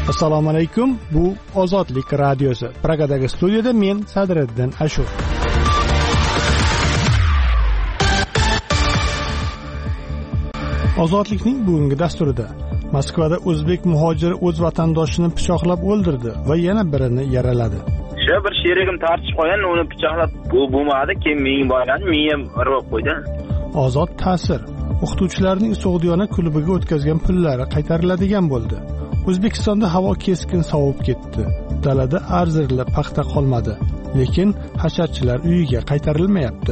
Assalomu alaykum. Bu Ozodlik radiosi. Pragadagi studiyada men Sadriddin Ashur. Ozodlikning bugungi dasturida Moskvada o'zbek muhojiri o'z vatandoshini pichoqlab o'ldirdi va yana birini yaraladi. Shu bir sherigim tartishib qo'ygan, uni pichoqlab bo'lmadi, keyin menga boylandi, menga urib qo'ydi. Ozod ta'sir. O'qituvchilarning Sog'diyona klubiga o'tkazgan pullari qaytariladigan bo'ldi. O'zbekistonda havo keskin sovib ketdi. Dalada arzirli paxta qolmadi, lekin hasharchilar uyiga qaytarilmayapti.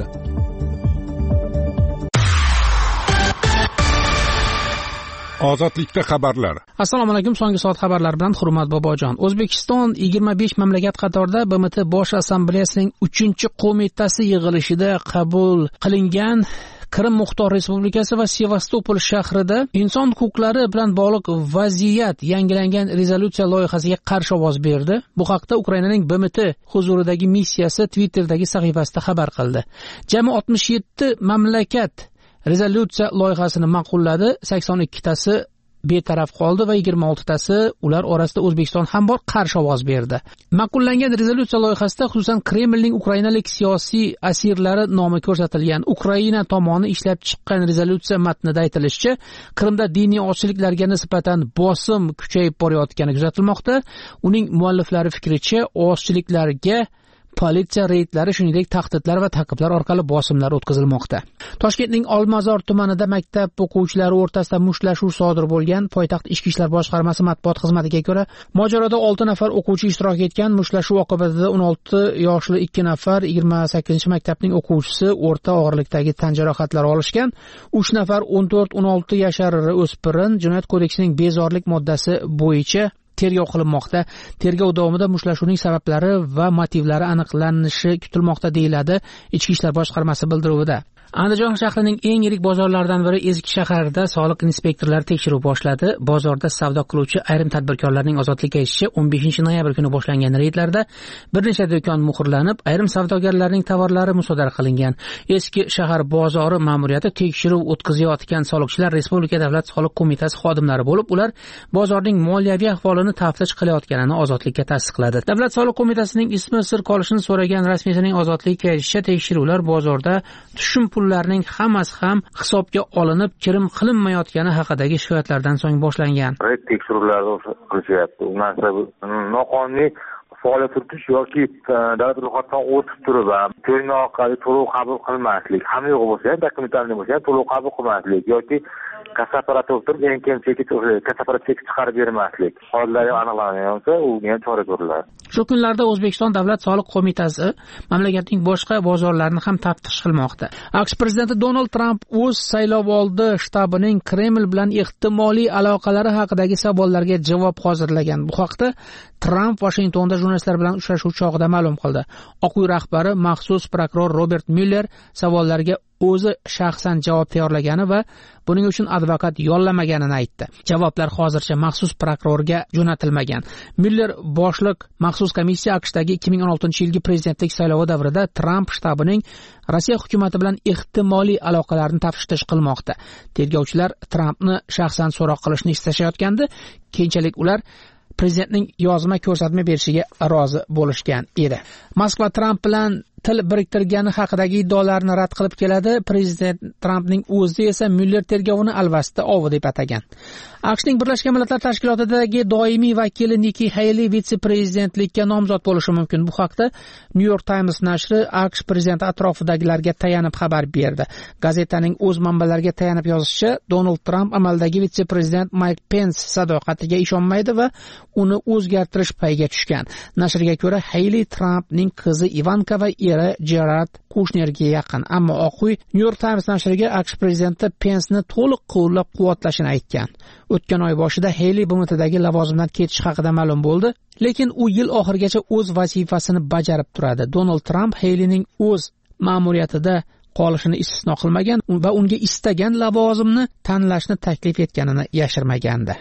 Ozodlikda xabarlar. Assalomu alaykum. So'nggi soat xabarlari bilan Hurmat Bobojon. O'zbekiston 25 mamlakat qatorida BMT Bosh Assambleyasining 3-qo'mitasi yig'ilishida qabul qilingan Qrim Muxtor Respublikasi va Sevastopol shahrida inson huquqlari bilan bog'liq vaziyat yangilangan rezolyutsiya loyihasiga qarshi ovoz berdi. Bu haqda Ukrainaning BMT huzuridagi missiyasi Twitter'dagi sahifasida xabar qildi. Jami 67 mamlakat rezolyutsiya loyihasini ma'qulladi, 82 tasi betaraf qoldi va 26 tasi, ular orasida O'zbekiston ham bor, qarshi ovoz berdi. Ma'qullangan rezolyutsiya loyihasida xususan Kremlning ukrainalik siyosiy asirlari nomi ko'rsatilgan. Ukraina tomoni ishlab chiqqan rezolyutsiya matnida aytilishicha, Qrimda diniy ozchiliklarga nisbatan bosim kuchayib borayotgani kuzatilmoqda. Uning mualliflari fikricha, ozchiliklarga politsiya reydlari, shuningdek tahdidlar va ta'qiblar orqali bosimlar o'tkazilmoqda. Toshkentning Olmazor tumanida maktab o'quvchilari o'rtasida mushtlashuv sodir bo'lgan. Poytaxt Ichki ishlar boshqarmasi matbuot xizmatiga ko'ra, mojaroda 6 nafar o'quvchi ishtirok etgan. Mushtlashuv oqibatida 16 yoshli 2 nafar 28-maktabning o'quvchisi o'rta og'irlikdagi tan jarohatlari olishgan. 3 nafar 14-16 yashar o'spirin Jinoyat kodeksining bezorilik moddasi bo'yicha tergov qilinmoqda. Tergov davomida mushtlashuvning sabablari va motivlari aniqlanishi kutilmoqda, deyiladi Ichki ishlar boshqarmasi bildiruvida. Andijon shahrining eng yirik bozorlaridan biri Ezgi shahrida soliq inspektorlari tekshiruv boshladi. Bozorda savdo qiluvchi ayrim tadbirkorlarning ozodlikka aytishicha, 15-noyabr kuni boshlangan reydlarda bir necha do'kon muhrlanib, ayrim savdogarlarning tovarlari musodara qilingan. Eski shahar bozori ma'muriyati tekshiruv o'tkazayotgan soliqchilar Respublika davlat soliq qo'mitasi xodimlari bo'lib, ular bozorning moliyaviy ahvolini taftish qilayotganini Ozodlikka tasdiqladi. Davlat soliq qo'mitasining ismi sir qolishini so'ragan rasmiysining Ozodlikka aytishicha, tekshiruvlar bozorda tushum pullarning hammasi ham hisobga olinib, kirim qilinmayotgani haqidagi shikoyatlardan so'ng boshlangan. Tekshiruvlarni qilishyapti. U narsa noqonuniy faoliyat yuritish yoki davlat ro'yxatidan o'tib turib ham to'yni orqali to'lov qabul qilmaslik, hamma yo'q bo'lsa ham, dokumentalniy bo'lsa ham to'lov qabul qilmaslik yoki kassa apparati o'tirib keyin kassa apparat chek chiqarib bermaslik holatlari aniqlansa, unga ham chora ko'riladi. Shu kunlarda O'zbekiston Davlat soliq qo'mitasi mamlakatning boshqa bozorlarini ham taftish qilmoqda. AQSh prezidenti Donald Tramp o'z saylovoldi shtabining Kreml bilan ehtimoliy aloqalari haqidagi savollarga javob hozirlagan. Bu haqda Tramp Washingtonda jurnalistlar bilan uchrashuv chog'ida ma'lum qildi. Oq uy rahbari maxsus prokuror Robert Mueller savollarga o'zi shaxsan javob tayyorlagani va buning uchun advokat yollamaganini aytdi. Javoblar hozircha maxsus prokurorga jo'natilmagan. Mueller boshliq maxsus komissiya AQShdagi 2016-yilgi prezidentlik saylovi davrida Tramp shtabining Rossiya hukumati bilan ehtimoliy aloqalarini taftish qilmoqda. Tergovchilar Trampni shaxsan so'roq qilishni istashayotgandi. Keyinchalik ular prezidentning yozma ko'rsatma berishiga rozi bo'lishgan edi. Moskva Tramp bilan til biriktirgani haqidagi iddaolarni rad qilib keladi. Prezident Trampning o'zi esa Mueller tergovini alvasti ovi deb atagan. AQShning Birlashgan Millatlar Tashkilotidagi doimiy vakili Nikki Haley vitse-prezidentlikka nomzod bo'lishi mumkin. Bu haqda New York Times nashri AQSh prezidenti atrofidagilarga tayanib xabar berdi. Gazetaning o'z manbalariga tayanib yozishicha, Donald Trump amaldagi vitse-prezident Mike Pence sadoqatiga ishonmaydi va uni o'zgartirish payiga tushgan. Nashrga ko'ra, Haley Trumpning qizi Ivanka va eri Jared Kushnerga yaqin, ammo Oq uy New York Times nashriga AQSh prezidenti Pence'ni to'liq qo'llab-quvvatlashini aytgan. O'tgan oy boshida Haley BMTdagi lavozimdan ketish haqida ma'lum bo'ldi, lekin u yil oxirigacha o'z vazifasini bajarib turadi. Donald Trump Haleyning o'z ma'muriyatida qolishini istisno qilmagan va unga istagan lavozimni tanlashni taklif etganini yashirmagandi.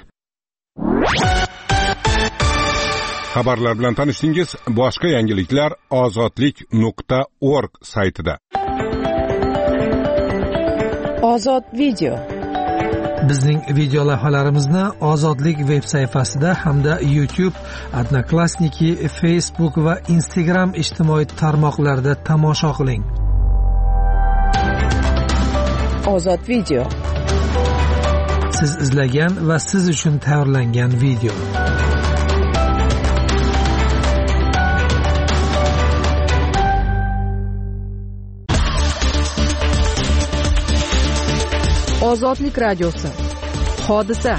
Xabarlar bilan tanishdingiz. Boshqa yangiliklar ozodlik.org saytida. Ozod video. Bizning video lavhalarimizni Ozodlik veb sayfasida hamda YouTube, Odnoklassniki, Facebook va Instagram ijtimoiy tarmoqlarida tomosha qiling. Ozod video. Siz izlagan va siz uchun tayyorlangan video. Ozodlik radiosi. Hodisa.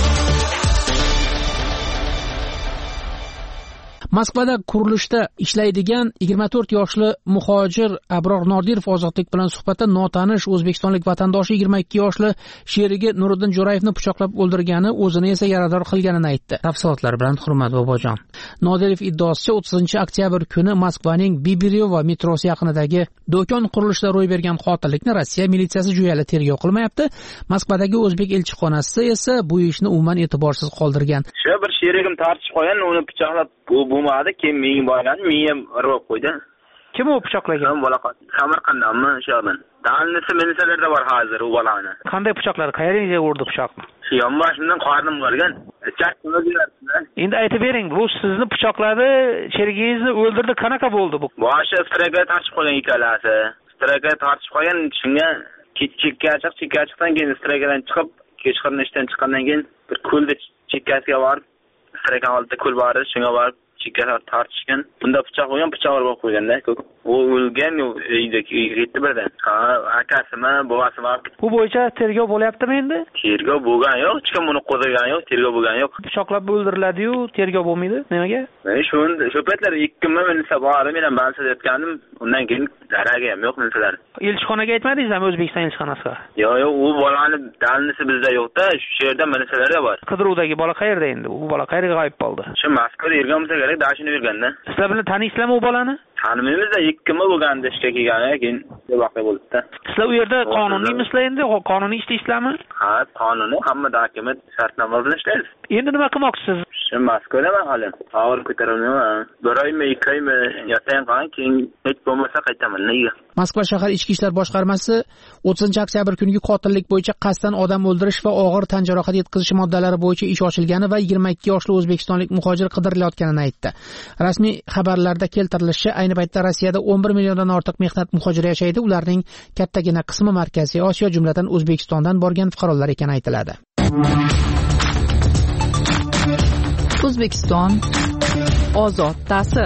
Moskvada qurilishda ishlaydigan 24 yoshli muhojir Abror Nordirov Ozodlik bilan suhbatda notanish o'zbekistonlik vatandoshi 22 yoshli sherigi Nuriddin Jo'rayevni pichoqlab o'ldirgani, o'zini esa yarador qilganini aytdi. Tafsilotlar bilan Hurmat Bobojon. Nordirov iddaosicha 30-oktyabr kuni Moskvaning Bibiryova metrosi yaqinidagi do'kon qurilishida ro'y bergan qotillikni Rossiya militsiyasi jo'yali tergov qilmayapti. Moskvadagi o'zbek elchixonasi esa bu ishni umuman e'tiborsiz qoldirgan. Shu bir sherigim tartishib qo'ygan, uni pichoqlab bo'lmadi, keyin menga borgan, menga urib qo'ydi. Kim u pichoqlagan? Bola Samarqanddanmi, o'shadan. Dalnisi menisalarda bor hozir u bolani. Qanday pichoqlar? Qayerga urdi pichoqni? Yonboshimdan qornim bo'lgan. Chaqni o'zgartirdi. Endi aytib bering, bu sizni pichoqladi, sherigingizni o'ldirdi, qanaqa bo'ldi bu? Boshi straga tartishib qo'ygan ikkalasi. Straga tartishib qo'ygan, shunga chekkachiqdan keyin stragadan chiqib, kechqurun ishdan chiqqandan keyin bir ko'lda chekkasiga borib, stragan oldida ko'l bor edi, shunga borib chekkaga tartishgan. Bunda pichoq bo'lgan, pichoq urib qo'yganda, u o'lgan, uyda ketdi birdan. Ha, akasimi, buvasimi. Bu bo'yicha tergov bo'lyaptimi endi? Tergov bo'lgan yo'q, hech kim uni qo'zg'agan yo'q, tergov bo'lgan yo'q. Pichoqlab o'ldiriladi-yu, tergov bo'lmaydi. Nimaga? Shu paytlar 2 kun minsa bor, men ham bansa aytgandim, undan keyin daragi ham yo'q minsalar. Elchixonaga aytmadingizmi, O'zbekiston elchixonasiga? Yo'q, u bolani dalnisi bizda yo'q-da, shu yerda minsalar bor. Qidiruvdagi bola qayerda endi? U bola qayerga g'oyib bo'ldi? Shu Moskvada yurgan bo'lsa kerak, dashini yurganda. Sizlar bilan taniysizlarmi u bolani? Tanimizda 2 kun bo'lganda ishga kelgani, keyin voqea bo'ldi-da. Sizlar u yerda qonuniymisizlar endi? Qonuniy ishlaysizlarmi? Ha, qonuniy, hamma dokument shartnoma bilan ishlaymiz. Endi nima qilmoqchisiz? Shu Moskvadaman hali. Avval ko'tarilmayman. 1 oymi, 2 oymi yotayam qolgan, keyin hech bo'lmasa qaytaman. Nega? Moskva shahar ichki ishlar boshqarmasi 30-oktyabr kungi qotillik bo'yicha qasddan odam o'ldirish va og'ir tan jarohati yetkazish moddalari bo'yicha ish ochilgani va 22 yoshli o'zbekistonlik muhojir qidirilayotganini aytdi. Rasmiy xabarlarda keltirilishicha, ayni paytda Rossiyada 11 milliondan ortiq mehnat muhojiri yashaydi. Ularning kattagina qismi Markaziy Osiyo, jumladan O'zbekistondan borgan fuqarolar ekani aytiladi. O'zbekiston ozod ta'sir.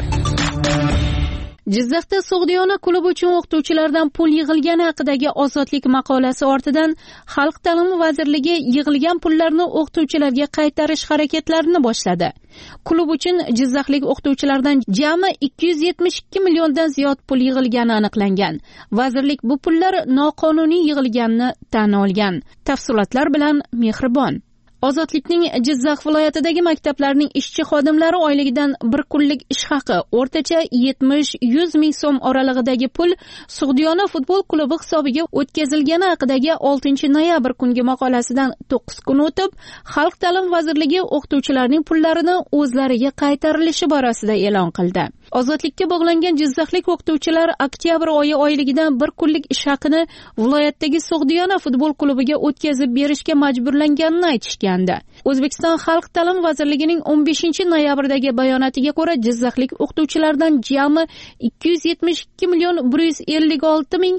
Jizzaxda Sug'diyona klubi uchun o'qituvchilardan pul yig'ilgani haqidagi Ozodlik maqolasi ortidan Xalq ta'limi vazirligi yig'ilgan pullarni o'qituvchilarga qaytarish harakatlarini boshladi. Klub uchun jizzaxlik o'qituvchilardan jami 272 milliondan ziyod pul yig'ilgani aniqlangan. Vazirlik bu pullar noqonuniy yig'ilganini tan olgan. Tafsilotlar bilan Mehribon. Ozodlikning Jizzax viloyatidagi maktablarning ishchi xodimlari oyligidan bir kunlik ish haqi o'rtacha 70-100 ming so'm oralig'idagi pul Sug'diyona futbol klubi hisobiga o'tkazilgani haqidagi 6-noyabr kungi maqolasidan 9 kun o'tib, Xalq ta'limi vazirligi o'qituvchilarning pullarini o'zlariga qaytarilishi borasida e'lon qildi. Ozodlikka bog'langan jizzaxlik o'qituvchilar oktyabr oyi oyligidan bir kunlik ish haqini viloyatdagi Sug'diyona futbol klubiga o'tkazib berishga majburlanganini aytishgan. O'zbekiston Xalq ta'limi vazirligining 15-noyabrdagi bayonotiga ko'ra, jizzaxlik o'qituvchilardan jami 272 million 156 ming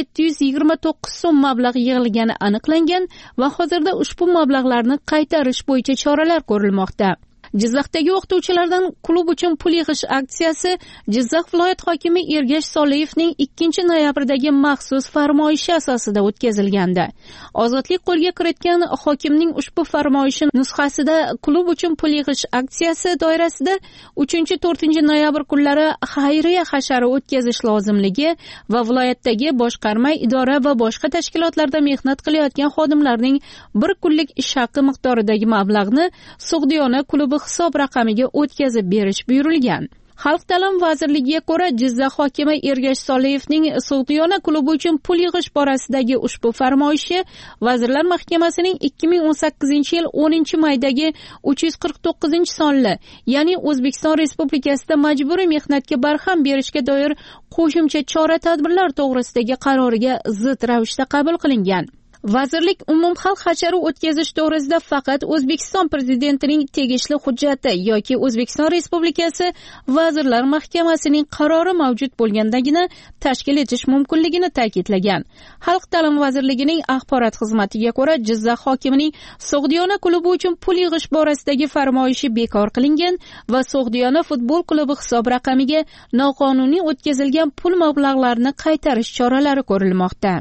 729 so'm mablag' yig'ilgani aniqlangan va hozirda ushbu mablag'larni qaytarish bo'yicha choralar ko'rilmoqda. Jizzaxdagi o'qituvchilardan klub uchun pul yig'ish aksiyasi Jizzax viloyat hokimi Ergash Soliyevning 2-noyabrdagi maxsus farmoyishi asosida o'tkazilgandi. Ozodlik qo'lga kiritgan hokimning ushbu farmoyishi nusxasida klub uchun pul yig'ish aksiyasi doirasida 3-4 noyabr kunlari xayriya hashari o'tkazish lozimligi va viloyatdagi boshqarma, idora va boshqa tashkilotlarda mehnat qilayotgan xodimlarning bir kunlik ish haqi miqdoridagi mablag'ni Sug'diyona klubi hisob raqamiga o'tkazib berish buyurilgan. Xalq ta'limi vazirligiga ko'ra, Jizzax hokimi Ergash Soliyevning Sug'diyona klubi uchun pul yig'ish borasidagi ushbu farmoyishi Vazirlar Mahkamasining 2018-yil 10-maydagi 349-sonli, ya'ni O'zbekiston Respublikasida majburiy mehnatga barham berishga doir qo'shimcha chora-tadbirlar to'g'risidagi qaroriga zid ravishda qabul qilingan. Vazirlik umumxalq hashari o'tkazish to'g'risida faqat O'zbekiston prezidentining tegishli hujjati yoki O'zbekiston Respublikasi Vazirlar Mahkamasining qarori mavjud bo'lgandagina tashkil etish mumkinligini ta'kidlagan. Xalq ta'limi vazirligining axborot xizmatiga ko'ra, Jizzax hokimining So'g'diyona klubi uchun pul yig'ish borasidagi farmoyishi bekor qilingan va So'g'diyona futbol klubi hisob raqamiga noqonuniy o'tkazilgan pul mablag'larini qaytarish choralari ko'rilmoqda.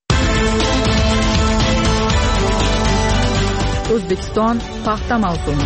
O'zbekiston paxta mavsumi.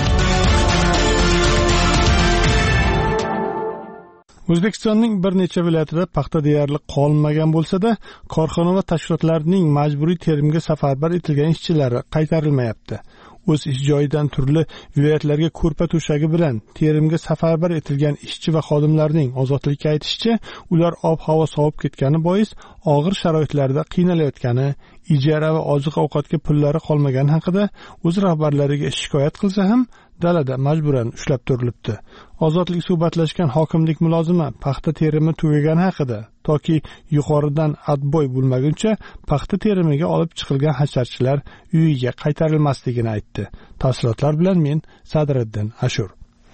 O'zbekistonning bir necha viloyatida paxta deyarli qolmagan bo'lsa-da, korxona va tashkilotlarning majburiy terimga safarbar etilgan ishchilari qaytarilmayapti. O'z ish joyidan turli viloyatlarga ko'rpa to'shagi bilan terimga safarbar etilgan ishchi va xodimlarning ozodlikka aytishicha, ular ob-havo sovib ketgani bois og'ir sharoitlarda qiynalayotgani, ijara va oziq-ovqatga pullari qolmagani haqida o'z rahbarlariga shikoyat qilsa ham dalada majburan ushlab turilibdi. Ozodlik suhbatlashgan hokimlik mulozimi paxta terimi tugagan haqida toki yuqoridan adboy bo'lmaguncha paxta terimiga olib chiqilgan hasharchilar uyiga qaytarilmasligini aytdi. Tafsilotlar bilan men Sadriddin Ashur.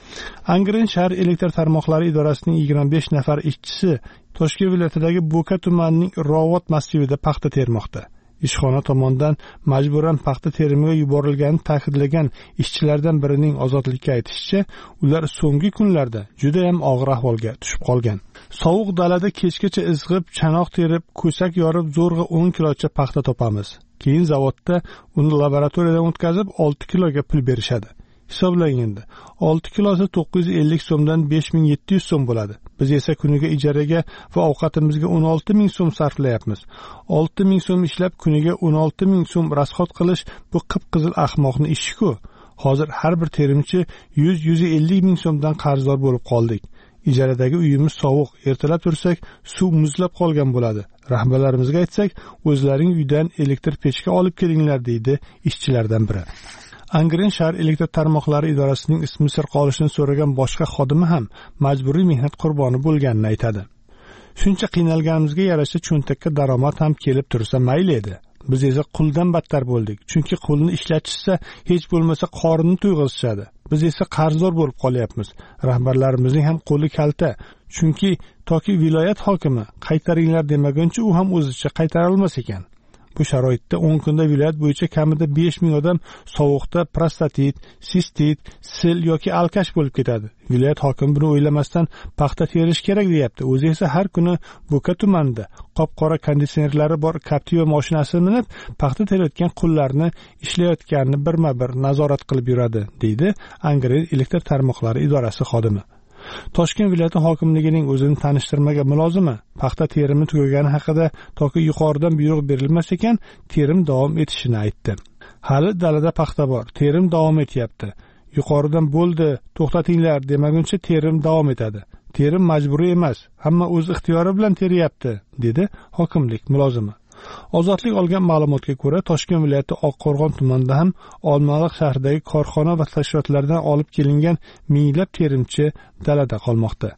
Angren shahar elektr tarmoqlari idorasining 25 nafar ishchisi Toshkent viloyatidagi Bo'ka tumanining Rovot masjidida paxta termoqda. Ishxona tomonidan majburan paxta terimiga yuborilganini ta'kidlagan ishchilardan birining ozodlikka aytishicha, ular so'nggi kunlarda juda ham og'ir ahvolga tushib qolgan. Sovuq dalada kechgacha izg'ib, chanoq terib, ko'sak yorib, zo'rg'a 10 kilocha paxta topamiz. Keyin zavodda uni laboratoriyadan o'tkazib 6 kiloga pul berishadi. Hisoblaganda 6 kilosi 950 so'mdan 5700 so'm bo'ladi. Biz esa kuniga ijaraga va ovqatimizga 16000 so'm sarflayapmiz. 6000 so'm ishlab kuniga 16000 so'm rasxod qilish bu qip-qizil ahmoqni ishi-ku. Hozir har bir terimchi 100-150 ming so'mdan qarzdor bo'lib qoldik. Ijaradagi uyimiz sovuq, ertalab tursak suv muzlab qolgan bo'ladi. Rahbarlarimizga aytsak, o'zlaring uydan elektr pechka olib kelinglar deydi ishchilardan biri. Angren shahar elektr tarmoqlari idorasining ismi sir qolishini so'ragan boshqa xodimi ham majburiy mehnat qurboni bo'lganini aytadi. Shuncha qiynalganimizga yarasha cho'ntakka daromad ham kelib tursa mayli edi. Biz esa quldan battar bo'ldik. Chunki qulni ishlatishsa hech bo'lmasa qorinni to'yg'izishadi. Biz esa qarzdor bo'lib qolyapmiz. Rahbarlarimizning ham qo'li kalta. Chunki toki viloyat hokimi qaytaringlar demaguncha u ham o'zicha qaytara olmas ekan. Bu sharoitda 10 kunda viloyat bo'yicha kamida 5000 odam sovuqda prostatit, sistit, sil yoki alkash bo'lib ketadi. Viloyat hokimi buni o'ylamasdan paxta terish kerak deyapti. O'zi esa har kuni Bo'ka tumanida qop-qora konditsionerlari bor Captiva mashinasini minib, paxta terayotgan qullarni ishlayotganini birma-bir nazorat qilib yuradi, deydi Angren elektr tarmoqlari idorasi xodimi. Toshkent viloyati hokimligining o'zini tanishtirmagan mulozimi paxta terimi tugagani haqida toki yuqoridan buyruq berilmas ekan, terim davom etishini aytdi. Hali dalada paxta bor, terim davom etyapti. Yuqoridan bo'ldi, to'xtatinglar demaguncha terim davom etadi. Terim majburiy emas, hamma o'z ixtiyori bilan teryapti, dedi hokimlik mulozimi. Ozodlik olgan ma'lumotga ko'ra, Toshkent viloyati Oqqo'rg'on tumanida ham Olmaliq shahridagi korxona va tashkilotlardan olib kelingan minglab terimchi dalada qolmoqda.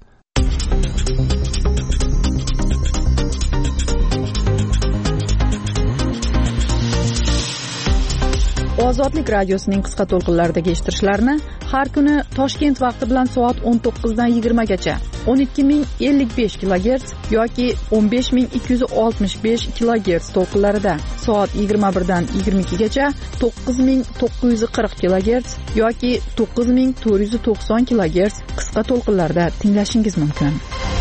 Ozodlik radiosining qisqa to'lqinlaridagi eshittirishlarni har kuni Toshkent vaqti bilan soat 19 dan 20 gacha 12055 kHz yoki 15265 kHz to'lqinlarida, soat 21 dan 22 gacha 9940 kHz yoki 9490 kHz qisqa to'lqinlarda tinglashingiz mumkin.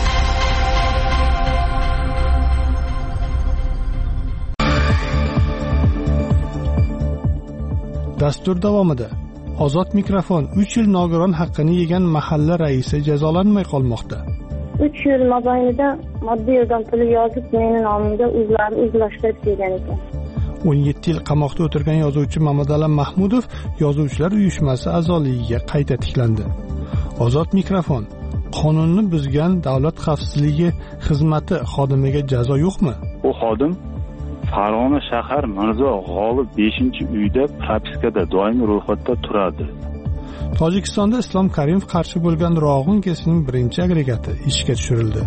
Dastur davomida Ozod mikrofon 3 yil nogiron haqqini yegan mahalla raisi jazolanmay qolmoqda. 3 yil mobaynida moddiy yordam puli yozib meni nomimga o'zlari o'zlashtirib kelgan ekan. 17 yil qamoqda o'tirgan yozuvchi Mamadalam Mahmudov yozuvchilar uyushmasi a'zoligiga qayta tiklandi. Ozod mikrofon qonunni buzgan davlat xavfsizligi xizmati xodimiga jazo yo'qmi? Bu xodim Farg'ona shahar Mirzo G'olib 5-uyda propiskada doimiy ro'yxatda turadi. Tojikistonda Islom Karimov qarshi bo'lgan Rog'un kesining birinchi agregati ishga tushirildi.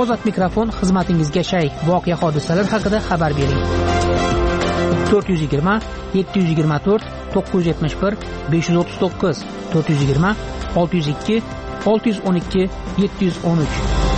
Ozod mikrofon xizmatingizga shay. Voqea hodisalar haqida xabar bering. 420 724 971 539 420 602 612 713.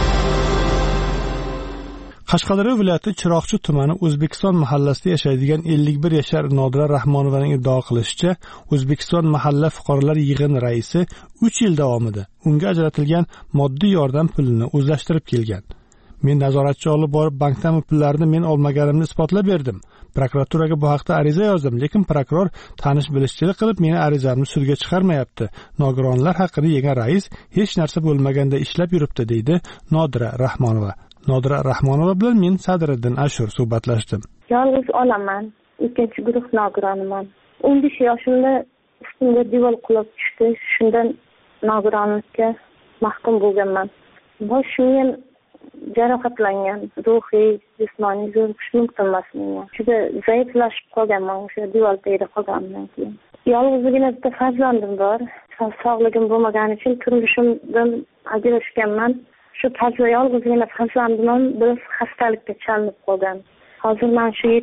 Qashqadaryo viloyati Chiroqchi tumani O'zbekiston mahallasida yashaydigan 51 yashar Nodira Rahmonovaning iddao qilishicha, O'zbekiston mahalla fuqarolar yig'ini raisi 3 yil davomida unga ajratilgan moddiy yordam pulini o'zlashtirib kelgan. Men nazoratchi olib borib bankdan pullarni men olmaganimni isbotlab berdim. Prokuraturaga bu haqda ariza yozdim, lekin prokuror tanish bilishchilik qilib meni arizamni sudga chiqarmayapti. Nogironlar haqida yegan rais hech narsa bo'lmaganda ishlab yuribdi, deydi Nodira Rahmonova. Nodira Rahmonova bilan men Sadriddin Ashur suhbatlashdim. Yolg'iz olaman, ikkinchi guruh nogironiman. 15 yoshimda ustimga devor qulab tushdi. Shundan nogironlikka mahkum bo'lganman. Boshim jarohatlangan, ruhiy, jismoniy zo'riqish mumkin emas menga. Juda zaiflashib qolganman o'sha devor tagida qolganimdan keyin. Yolg'izgina bitta farzandim bor. Sog'ligim bo'lmagani uchun turmushimdan ajrashganman. Shu tarzda yolg'izgina farzandim bir xastalikka chalinib qolgan. Hozir men shu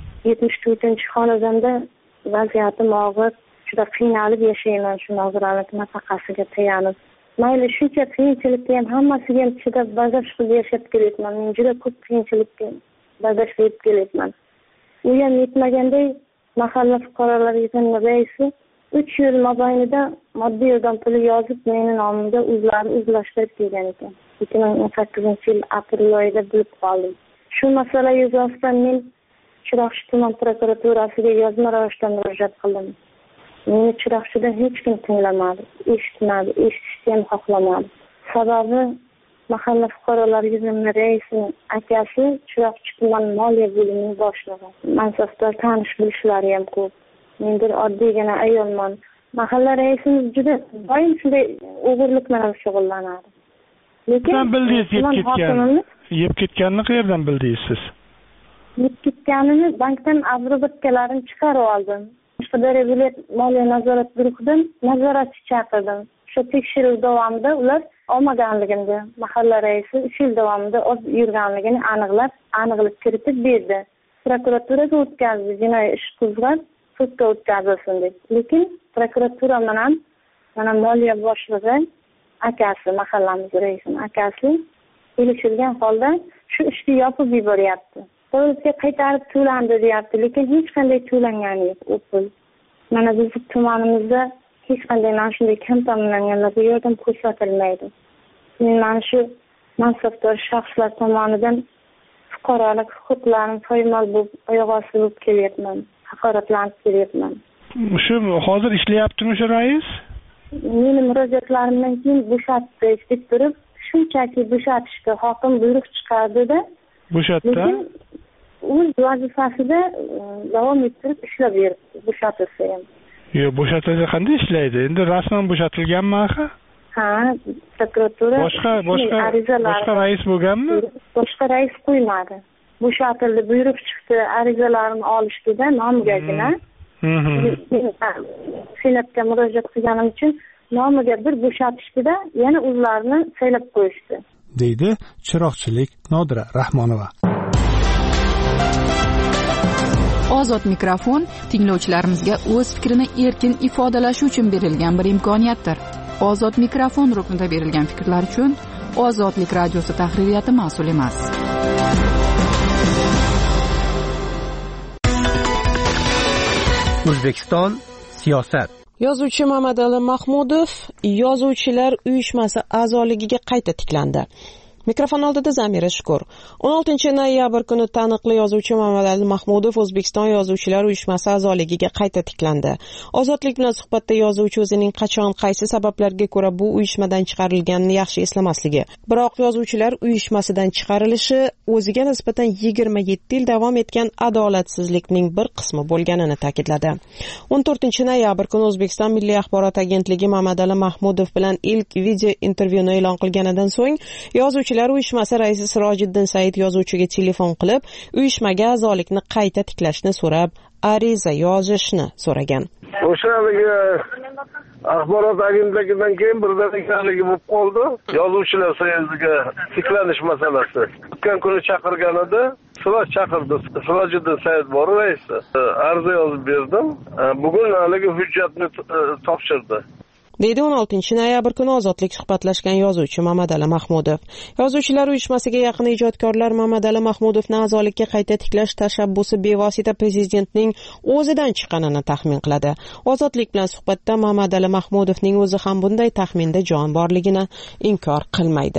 74-xonadonda vaziyatim og'ir, juda qiynalib yashayman shu nogironlik nafaqasiga tayanib. Mayli shuncha qiyinchilikga ham hammasiga ham chidab bardosh qilib yashab kelyapman. Men juda ko'p qiyinchilikka bardosh qilib kelyapman. U ham yetmaganday mahalla fuqarolar yig'ini raisi 3 yil mobaynida moddiy yordam puli yozib meni nomimga o'zlari o'zlashtirib kelgan ekan. 2018-yil aprel oyida bilib qoldim. Shu masala yuzasidan men Chiroqchi tuman prokuraturasiga yozma ravishda murojaat qildim. Meni Chiroqchida hech kim tinglamadi, eshitmadi, eshitishni ham xohlamadi. Sababi mahalla fuqarolar yig'ini raisining akasi Chiroqchi tuman moliya bo'limining boshlig'i. Mansabdor tanish bilishlari ham ko'p. Men bir oddiygina ayolman. Mahalla raisimiz juda doim shunday o'g'irlik bilan shug'ullanadi. Lekin bildingiz yeb ketganini qayerdan bildingiz siz? Yeb ketganini bankdan obro'batkalarini chiqarib oldim. Qashqadaryo viloyat moliya nazorat guruhidan nazoratchi chaqirdim. Shu tekshiruv davomida ular olmaganligimni, mahalla raisi 3 yil davomida olib yurganligini aniqlik kiritib berdi. Prokuraturaga o'tkazdi, jinoiy ish qo'zg'ab sudga o'tkazilsin deb. Lekin prokuratura bilan mana moliya boshlig'i akasi, mahallamiz raisining akasi kelishilgan holda shu ishni yopib yuboryapti. Polisga qaytarib to'landi deyapti, lekin hech qanday to'langani yo'q u pul. Mana bizning tumanimizda hech qanday mana shunday kam ta'minlanganlarga yordam ko'rsatilmaydi. Mana shu mansabdor shaxslar tomonidan fuqarolik huquqlarim poymol bo'lib, oyoq osti bo'lib kelyapman, haqoratlanib kelyapman. Shu hozir ishlayaptimi shu rais? Meni murojaatlarimdan keyin bo'shatdi deb turib, shunchaki bo'shatishga hokim buyruq chiqardi-da. Bo'shatdi. Lekin o'z vazifasida davom ettirib ishlab beribdi, bo'shatilsa ham. Yo'q, bo'shatilsa qanday ishlaydi? Endi rasman bo'shatilganmi axir? Ha, prokuratura boshqa rais bo'lganmi? Boshqa rais qo'ymadi. Bo'shatildi, buyruq chiqdi, arizalarni olishdi-da, nomigagina. Senatga murojaat qilganim uchun nomiga bir bo'shatishdi-da, yana o'zlarini saylab qo'yishdi, deydi chiroqchilik Nodira Rahmonova. Ozod mikrofon tinglovchilarimizga o'z fikrini erkin ifodalashi uchun berilgan bir imkoniyatdir. Ozod mikrofon ruknida berilgan fikrlar uchun Ozodlik radiosi tahririyati mas'ul emas. O'zbekiston siyosat. Yozuvchi Mamadali Mahmudov Yozuvchilar uyushmasi a'zoligiga qayta tiklandi. Mikrofon oldida Zamira Shukur. 16 noyabr kuni taniqli yozuvchi Mamadali Mahmudov O'zbekiston Yozuvchilar uyushmasi a'zoligiga qayta tiklandi. Ozodlik bilan suhbatda yozuvchi o'zining qachon qaysi sabablarga ko'ra bu uyushmadan chiqarilganini yaxshi eslamasligi, biroq yozuvchilar uyushmasidan chiqarilishi o'ziga nisbatan 27 yil davom etgan adolatsizlikning bir qismi bo'lganini ta'kidladi. 14 noyabr kuni O'zbekiston Milliy axborot agentligi Mamadali Mahmudov bilan ilk video intervyuni e'lon qilganidan so'ng yozuvchi uyushmasi raisi Sirojiddin Said yozuvchiga telefon qilib, uyushmaga a'zolikni qayta tiklashni so'rab, ariza yozishni so'ragan. o'sha haligi axborot agentligidan keyin birdaniga bo'lib qoldi. Yozuvchilar so'yoziga tiklanish masalasi. O'tgan kuni chaqirgan edi. Siroj chaqirdi. Sirojiddin Saidbor raisi. Arza yozib berdim. Bugun haligi hujjatni topshirdi. deydi 16-noyabr kuni Ozodlik suhbatlashgan yozuvchi Mamadali Mahmudov. Yozuvchilar uyushmasiga yaqin ijodkorlar Mamadali Mahmudovni a'zolikka qayta tiklash tashabbusi bevosita prezidentning o'zidan chiqqanini taxmin qiladi. Ozodlik bilan suhbatda Mamadali Mahmudovning o'zi ham bunday taxminda jon borligini inkor qilmaydi.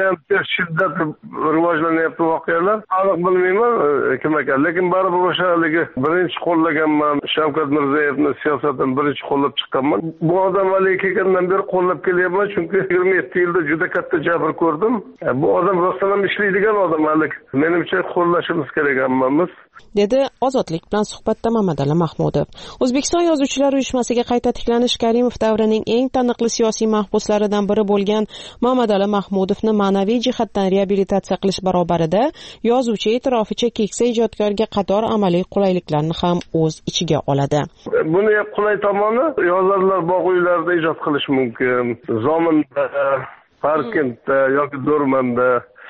Shiddat rivojlanyapti voqealar. Aniq bilmayman kim ekan, lekin baribir o'shaligi birinchi qo'llaganman. Shavkat Mirziyoyevning siyosatini birinchi qo'llab chiqqanman. Bu odam kelgandan beri qo'llab kelyapman, chunki 27 yilda juda katta jabr ko'rdim. Bu odam rostdan ham ishlaydigan odam, menimcha qo'llashimiz kerak hammamiz, dedi Ozodlik bilan suhbatda Mamadali Mahmudov. O'zbekiston Yozuvchilar uyushmasiga qayta tiklanish Karimov davrining eng taniqli siyosiy mahbuslaridan biri bo'lgan Mamadali Mahmudovni ma'naviy jihatdan reabilitatsiya qilish barobarida yozuvchi e'tiroficha keksa ijodkorga qator amaliy qulayliklarni ham o'z ichiga oladi. Buni qulay tomoni, yozarlar bog' uylarida ijod qilish mumkin. Zominda, Parkentda yoki Do'rmanda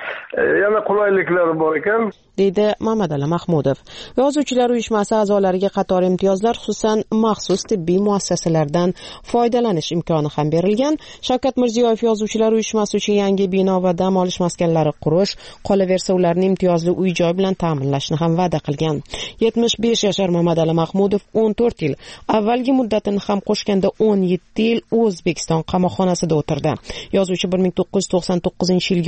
yana qulayliklari bor ekan, deydi Mamadali Mahmudov. Yozuvchilar uyushmasi a'zolariga qator imtiyozlar, xususan maxsus tibbiy muassasalardan foydalanish imkoni ham berilgan. Shavkat Mirziyoyev yozuvchilar uyushmasi uchun yangi bino va dam olish maskanlari qurish, qolaversa ularni imtiyozli uy-joy bilan ta'minlashni ham va'da qilgan. 75 yashar Mamadali Mahmudov 14 yil, avvalgi muddatini ham qo'shganda 17 yil O'zbekiston qamoqxonasida o'tirdi. Yozuvchi 1999-yilgi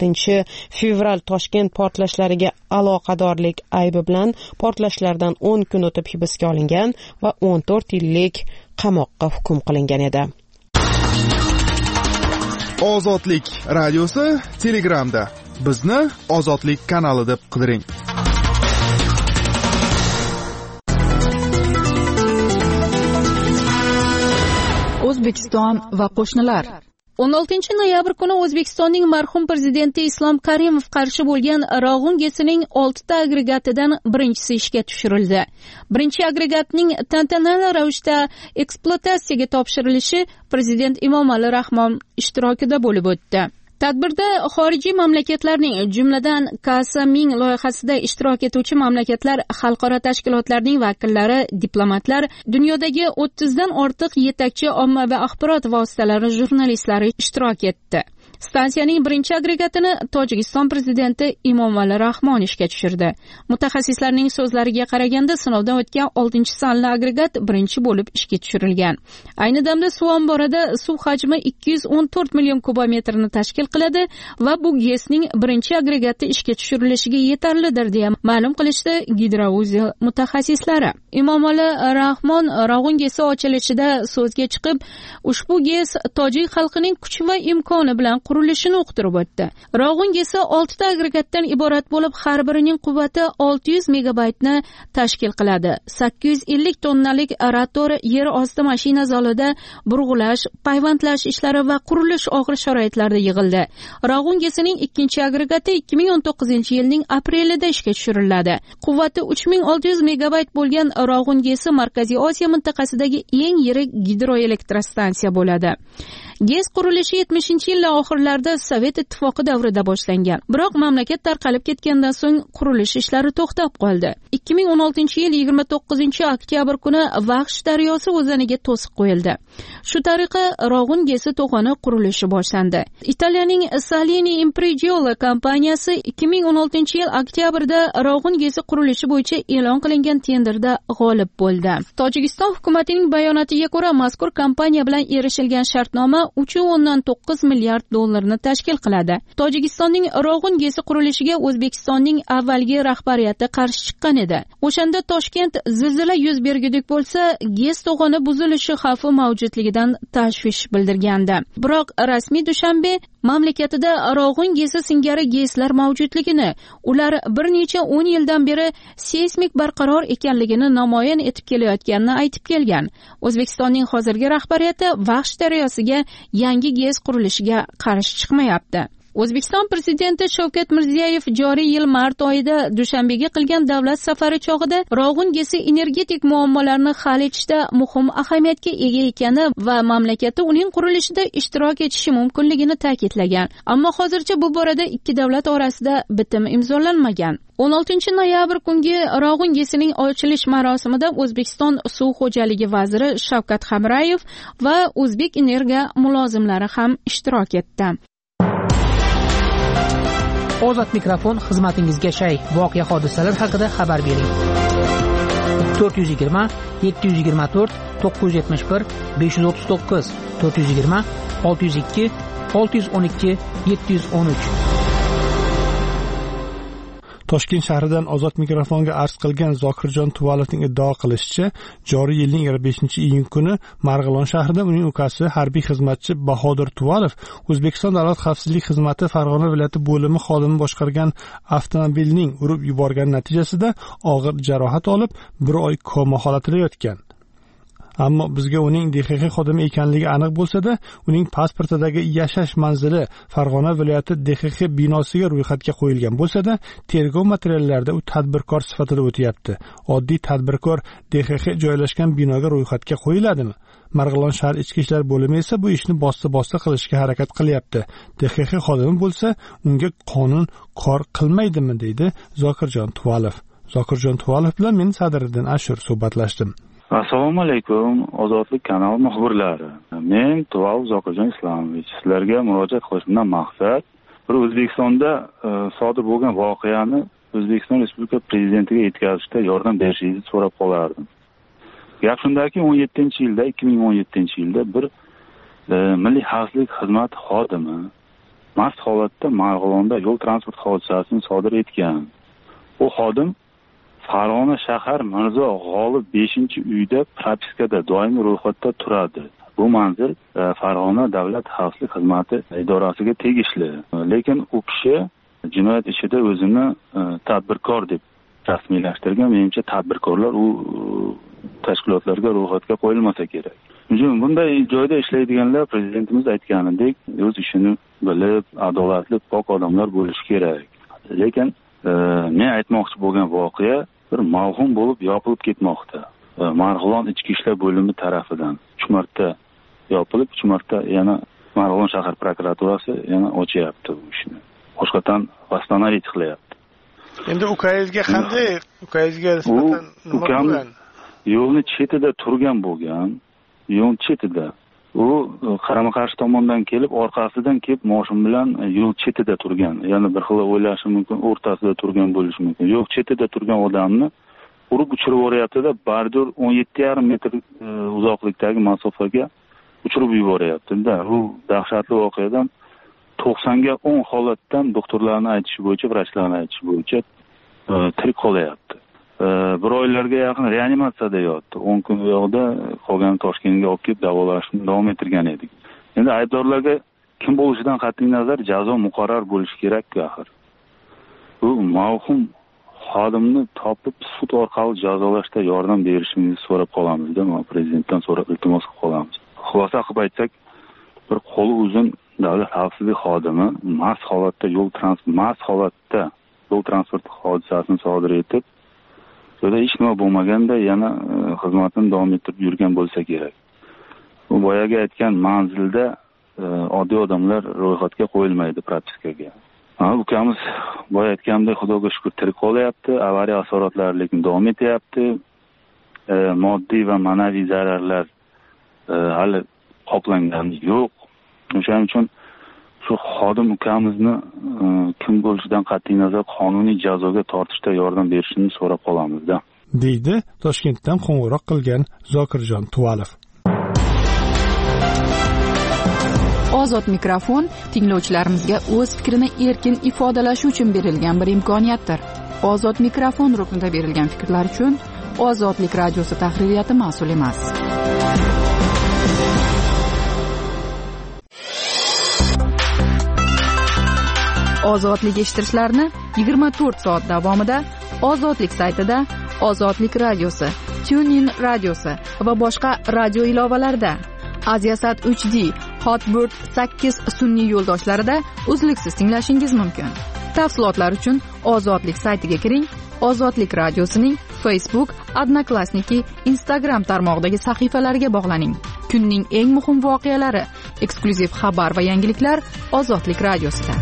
16-fevral Toshkent portlashlariga aloqadorlik aybi bilan portlashlardan 10 kun o'tib hibsga olingan va 14 yillik qamoqqa hukm qilingan edi. Ozodlik radiosi Telegramda. Bizni Ozodlik kanali deb qidiring. O'zbekiston va qo'shnilar. 16-noyabr kuni O'zbekistonning marhum prezidenti Islom Karimov qarshi bo'lgan Rog'un GESining 6 ta agregatidan birinchisi ishga tushirildi. Birinchi agregatning tantanali ravishda ekspluatatsiyaga topshirilishi prezident Emomali Rahmon ishtirokida bo'lib o'tdi. Tadbirda xorijiy mamlakatlarning, jumladan KSMing loyihasida ishtirok etuvchi mamlakatlar, xalqaro tashkilotlarning vakillari, diplomatlar, dunyodagi 30 dan ortiq yetakchi ommaviy axborot vositalari jurnalistlari ishtirok etdi. Stansiyaning birinchi agregatini Tojikiston prezidenti Emomali Rahmon ishga tushirdi. Mutaxassislarning so'zlariga qaraganda, sinovdan o'tgan 6-sonli agregat birinchi bo'lib ishga tushirilgan. Ayni damda suv omborida suv hajmi 214 million kubometrni tashkil qiladi va bu GESning birinchi agregati ishga tushirilishiga yetarlidir deya ma'lum qilishdi gidrovuziya mutaxassislari. Emomali Rahmon Rog'un GESi ochilishida so'zga chiqib, ushbu GES tojik xalqining kuch va imkoni bilan qurilishini uqtirib o'tdi. Rog'un GESi 6 ta agregatdan iborat bo'lib, har birining quvvati 600 megabaytni tashkil qiladi. 850 tonnalik rotor yer osti mashina zalida burg'ulash, payvandlash ishlari va qurilish og'ir sharoitlarda yig'ildi. Rog'un GESining ikkinchi agregati 2019-yilning aprelida ishga tushiriladi. Quvvati 3600 megabayt bo'lgan Rog'un GESi Markaziy Osiyo mintaqasidagi eng yirik gidroelektrostansiya bo'ladi. GES qurilishi 70-yillar oxirlarida Sovet ittifoqi davrida boshlangan. Biroq mamlakat tarqalib ketgandan so'ng qurilish ishlari to'xtab qoldi. 2016-yil 29-oktyabr kuni Vaqsh daryosi o'zaniga to'siq qo'yildi. Shu tariqa Rog'un GESi to'g'oni qurilishi boshlandi. Italiyaning Salini Impregilo kompaniyasi 2016-yil oktyabrda Rog'un GESi qurilishi bo'yicha e'lon qilingan tenderda g'olib bo'ldi. Tojikiston hukumatining bayonotiga ko'ra, mazkur kompaniya bilan erishilgan shartnoma 3.9 milliard dollarni tashkil qiladi. Tojikistonning Rog'un GESi qurilishiga O'zbekistonning avvalgi rahbariyati qarshi chiqqan edi. O'shanda Toshkent zilzila yuz bergudek bo'lsa, GES to'g'oni buzilishi xavfi mavjudligidan tashvish bildirgandi. Biroq rasmiy Dushanbe mamlakatida Rog'un GESi singari GESlar mavjudligini, ular bir necha 10 yildan beri seysmik barqaror ekanligini namoyon etib kelayotganini aytib kelgan. O'zbekistonning hozirgi rahbariyati Vaqsh daryosiga yangi GES qurilishiga qarshi chiqmayapti. O'zbekiston prezidenti Shavkat Mirziyoyev joriy yil mart oyida Dushanbega qilgan davlat safari chog'ida Rog'un GESi energetik muammolarni hal etishda muhim ahamiyatga ega ekani va mamlakati uning qurilishida ishtirok etishi mumkinligini ta'kidlagan. Ammo hozircha bu borada ikki davlat orasida bitim imzolanmagan. 16 noyabr kungi Rog'un GESining ochilish marosimida O'zbekiston suv xo'jaligi vaziri Shavkat Hamrayev va O'zbek Energo mulozimlari ham ishtirok etdi. Ozod mikrofon xizmatingizga shay. Voqea hodisalar haqida xabar bering. 420 724 971 539 420 602 612 713. Toshkent shahridan Ozod mikrofonga arz qilgan Zokirjon Tuvalovning iddao qilishicha, joriy yilning 25-iyun kuni Marg'ilon shahrida uning ukasi harbiy xizmatchi Bahodir Tuvalov O'zbekiston Davlat xavfsizlik xizmati Farg'ona viloyati bo'limi xodimi boshqargan avtomobilning urib yuborgani natijasida og'ir jarohat olib, 1 oy koma holatida yotgan. Ammo bizga uning DXX xodimi ekanligi aniq bo'lsa-da, uning pasportidagi yashash manzili Farg'ona viloyati DXX binosiga ro'yxatga qo'yilgan bo'lsa-da, tergov materiallarida u tadbirkor sifatida o'tyapti. Oddiy tadbirkor DXX joylashgan binoga ro'yxatga qo'yiladimi? Marg'ilon shahar ichki ishlar bo'limi esa bu ishni bosta qilishga harakat qilyapti. DXX xodimi bo'lsa, unga qonun kor qilmaydimi, deydi Zokirjon Tuvalov. Zokirjon Tuvalov bilan men Sadriddin Ashur suhbatlashdim. Assalomu alaykum, Ozodlik kanali muxbirlari. Men Tuvalov Zokirjon Islamovich. Sizlarga murojaat qilishimdan maqsad bir O'zbekistonda sodir bo'lgan voqeani O'zbekiston Respublika prezidentiga yetkazishda yordam berishingizni so'rab qolardim. Gap shundaki, 2017-yilda bir Milliy xavfsizlik xizmati xodimi mast holatda Marg'ilonda yo'l transport hodisasini sodir etgan. U xodim Farg'ona shahar Mirzo G'olib 5-uyda propiskada doimiy ro'yxatda turadi. Bu manzil Farg'ona davlat xavfsizlik xizmati idorasiga tegishli. Lekin u kishi jinoyat ishida o'zini tadbirkor deb rasmiylashtirgan. Menimcha tadbirkorlar u tashkilotlarga ro'yxatga qo'yilmasa kerak. Bunday joyda ishlaydiganlar prezidentimiz aytganidek o'z ishini bilib, adolatli, pok odamlar bo'lishi kerak. Lekin men aytmoqchi bo'lgan voqea bir mavhum bo'lib yopilib ketmoqda. Marg'ilon ichki ishlar bo'limi tarafidan 3 marta yopilib, 3 marta yana Marg'ilon shahar prokuraturasi yana ochyapti bu ishni. Boshqadan vastanavit qilyapti. Endi ukangizga qanday? Ukangizga nisbatan nima bo'lgan? Yo'lni chetida turgan bo'lgan. Yo'l chetida. U qarama-qarshi tomondan kelib, orqasidan kelib, mashin bilan yo'l chetida turgan. Ya'ni bir xil o'ylashi mumkin, o'rtasida turgan bo'lishi mumkin. Yo'q, chetida turgan odamni urib uchirib yuboryapti-da, bardor 17,5 metr uzoqlikdagi masofaga uchirib yuboryapti-da. Bu dahshatli voqeadan 90 ga 10 holatdan doktorlarning aytishi bo'yicha, vrachlarning aytishi bo'yicha tirik qolyapti. 1 oylarga yaqin reanimatsiyada yotdi. 10 kun u yoqda, qolgan Toshkentga olib kelib davolashni davom ettirgan edik. Endi aybdorlarga kim bo'lishidan qat'iy nazar jazo muqarrar bo'lishi kerak-ku axir. Bu mavhum xodimni topib sud orqali jazolashda yordam berishingizni so'rab qolamizda, prezidentdan so'rab iltimos qilib qolamiz. Xulosa qilib aytsak, bir qo'li uzun davlat xavfsizlik xodimi mast holatda yo'l transport hodisasini sodir etib, yo'lda hech nima bo'lmaganda yana xizmatini davom ettirib yurgan bo'lsa kerak. Bu boyaga aytgan manzilda oddiy odamlar ro'yxatga qo'yilmaydi propiskaga. Ukamiz boya aytganimdek, Xudoga shukr tirik qolyapti, avariya asoratlari lekin davom etyapti. Moddiy va ma'naviy zararlar hali qoplangani yo'q. O'shaning uchun shu xodim ukamizni kim bo'lishidan qat'iy nazar qonuniy jazoga tortishda yordam berishini so'rab qolamizda, deydi Toshkentdan qo'ng'iroq qilgan Zokirjon Tuvalov. Ozod mikrofon tinglovchilarimizga o'z fikrini erkin ifodalashi uchun berilgan bir imkoniyatdir. Ozod mikrofon ruknida berilgan fikrlar uchun Ozodlik radiosi tahririyati mas'ul emas. Ozodlik eshittirishlarni 24 soat davomida Ozodlik saytida, Ozodlik radiosi, TuneIn radiosi va boshqa radio ilovalarida, Aziasat HD, Hotbird 8 sun'iy yo'ldoshlarida uzluksiz tinglashingiz mumkin. Tafsilotlar uchun Ozodlik saytiga kiring. Ozodlik radiosining Facebook, Odnoklassniki, Instagram tarmog'idagi sahifalariga bog'laning. Kunning eng muhim voqealari, eksklyuziv xabar va yangiliklar Ozodlik radiosida.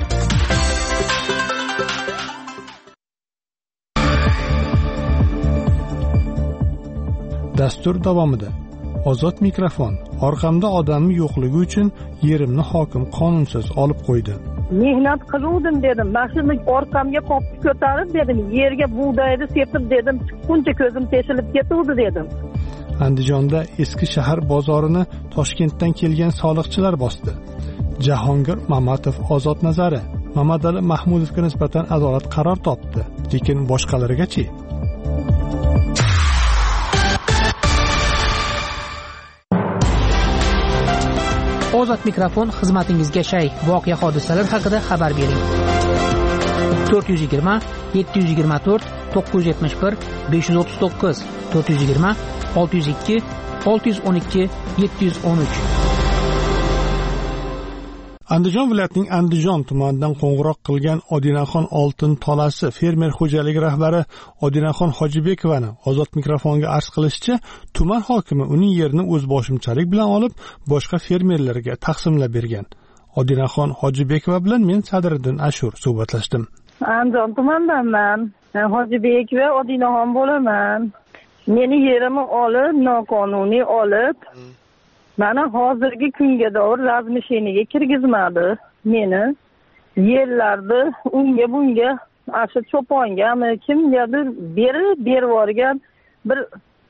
Dastur davomida Ozod mikrofon orqamda odamni yo'qligi uchun yerimni hokim qonunsiz olib qo'ydi. Mehnat qiluvdim dedim, mashina orqamga qopni ko'tarib dedim, yerga bug'doyni sepib dedim, chiqquncha ko'zim teshilib ketuvdi dedim. Andijonda eski shahar bozorini Toshkentdan kelgan soliqchilar bosdi. Jahongir Mamatov ozod nazari Mamadali Mahmudovga nisbatan adolat qaror topdi, lekin boshqalargachi? Ozod mikrofon xizmatingizga shay. Voqea hodisalar haqida xabar bering. 420 724 971 539 420 602 612 713. Andijon viloyatining Andijon tumanidan qo'ng'iroq qilgan Odinaxon Oltin tolasi fermer xo'jaligi rahbari Odinaxon Hojibekovani Ozod mikrofonga arz qilishicha, tuman hokimi uning yerini o'zboshimchalik bilan olib, boshqa fermerlarga taqsimlab bergan. Odinaxon Hojibekova bilan men Sadriddin Ashur suhbatlashdim. Andijon tumandanman. Hojibekova Odinaxon bo'laman. Meni yerimni olib, noqonuniy olib, mana hozirgi kunga doir razmishiniga kirgizmadi meni. Yerlarni unga bunga, asha cho'pongami, kimgadir berib yuborgan bir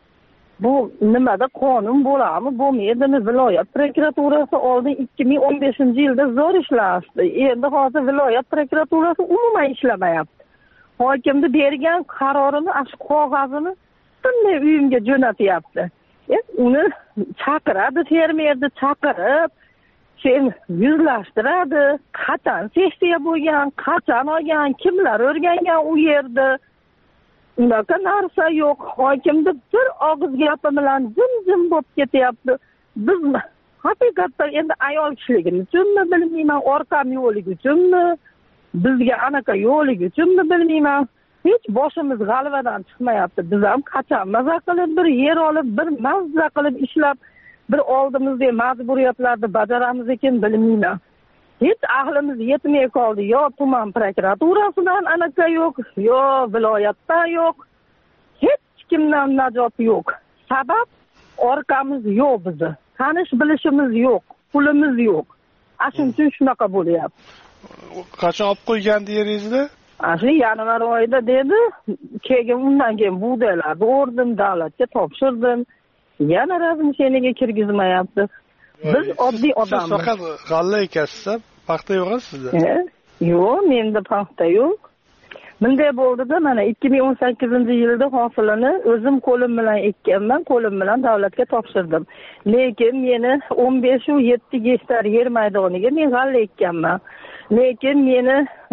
bu nimada qonun bo'ladimi, bo'lmaydimi? Viloyat prokuraturasi oldin 2015-yilda zo'r ishlashdi. Endi hozir viloyat prokuraturasi umuman ishlamayapti. Hokimni bergan qarorini, ash qog'ozini bunday uyimga jo'natyapti. Uni chaqiradi, fermerni chaqirib, sen yuzlashtiradi, qachon sessiya bo'lgan, qachon olgan, kimlar o'rgangan u yerda. Unaqa narsa yo'q. Hokimni bir og'iz gapi bilan jim bo'lib ketyapti. Biz haqiqatdan endi ayol kishiligimiz uchunmi bilmayman, orqam yo'qligi uchunmi, bizga anaqa yo'qligi uchunmi bilmayman. Hech boshimiz g'alvadan chiqmayapti. Biz ham qachon maza qilib bir yer olib, bir mazza qilib ishlab, bir oldimizda majburiyatlarni bajaramiz ekan bilmayman. Hech aqlimiz yetmay qoldi. Yo tuman prokuraturasidan anaqa yo'q, yo viloyatdan yo'q. Hech kimdan najot yo'q. Sabab orqamiz yo'q bizni. Tanish bilishimiz yo'q, pulimiz yo'q. Shuning uchun shunaqa bo'lyapti. Qachon olib qo'ygandi yeringizni? Shu yanvar oyida dedi, keyin undan keyin bug'doylarni o'rdim, davlatga topshirdim. Yana razmisheniga kirgizmayapti. Biz oddiy odammiz. Siz faqat g'alla ekasiz, paxta yo'q sizda? Yo'q, menda paxta yo'q. Bunday bo'ldi-da, mana 2018-yilda hosilini o'zim qo'lim bilan ekkanman, qo'lim bilan davlatga topshirdim. Lekin meni 15-7 gektar yer maydoniga men g'alla ekkanman. Lekin meni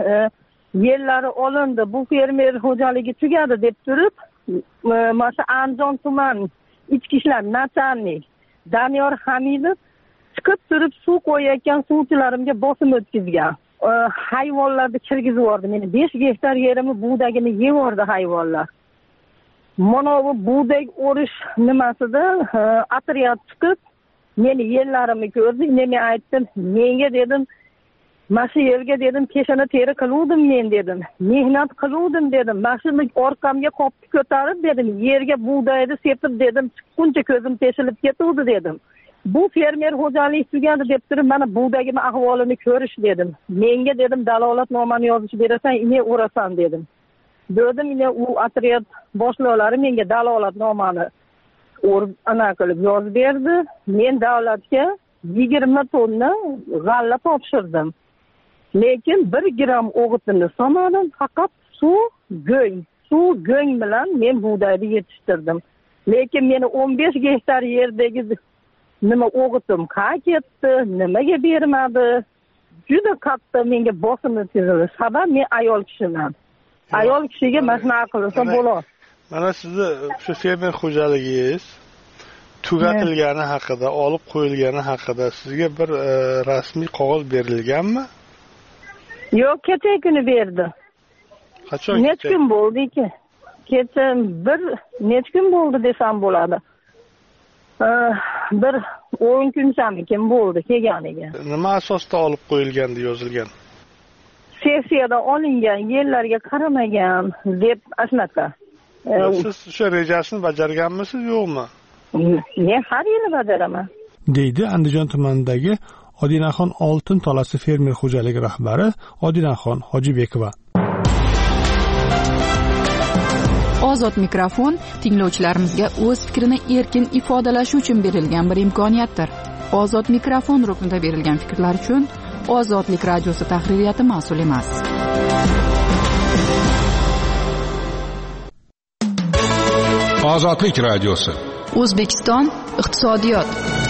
yerlari olindi, bu fermer xo'jaligi tugadi deb turib, mana Andijon tuman ichki ishlar nachalnik Daniyor Hamidov chiqib turib suv qo'yayotgan suvchilarimga bosim o'tkazgan. Hayvonlarni kirgizib yubordi. Meni 5 gektar yerimni bug'dagini yeb yubordi hayvonlar. Mana bu bug'dak o'rish nimasida otryad chiqib, meni yerlarimni ko'rdi. Men aytdim, menga dedim, mana shu yerga dedim, peshona teri qiluvdim men dedim. Mehnat qiluvdim dedim. Mashina orqamga qopni ko'tarib dedim, yerga bug'doyni sepib dedim, chiqquncha ko'zim teshilib ketuvdi dedim. Bu fermer xo'jalik tugadi deb turib, mana bug'dagim ahvolini ko'rish dedim. Menga dedim, dalolatnomani yozib berasan, ine o'rasan dedim. Dedim, ine u otryad boshliqlari menga dalolatnomani ana qilib yozib berdi. Men davlatga 20 tonna g'alla topshirdim. Lekin 1 gram o'g'itini solmadim, faqat suv go'ng bilan men bug'doyni yetishtirdim. Lekin meni 15 gektar yerdagi nima o'g'itim qayerga ketdi, nimaga bermadi? Juda katta menga bosim o'tkazildi. Sabab men ayol kishiman. Ayol kishiga mana shunaqa qilsa bo'ladi. Mana sizni shu fermer xo'jaligingiz tugatilgani haqida, olib qo'yilgani haqida sizga bir rasmiy qog'oz berilganmi? Yo'q, kecha kuni berdi. Qachon? Necha kun bo'ldi-ki? Kecha necha kun bo'ldi desam bo'ladi. Bir 10 kunchamikin bo'ldi kelganiga. Nima asosda olib qo'yilgandi yozilgan? Sessiyada olingan, yerlarga qaramagan deb asnaqa. Siz o'sha rejasini bajarganmisiz, yo'qmi? Men har yili bajaraman. Deydi Andijon tumanidagi Odinaxon oltin tolasi fermer xo'jaligi rahbari Odinaxon Hojibekova. Ozod mikrofon tinglovchilarimizga o'z fikrini erkin ifodalashi uchun berilgan bir imkoniyatdir. Ozod mikrofon ruknida berilgan fikrlar uchun Ozodlik radiosi tahririyati mas'ul emas. Ozodlik radiosi. O'zbekiston iqtisodiyot.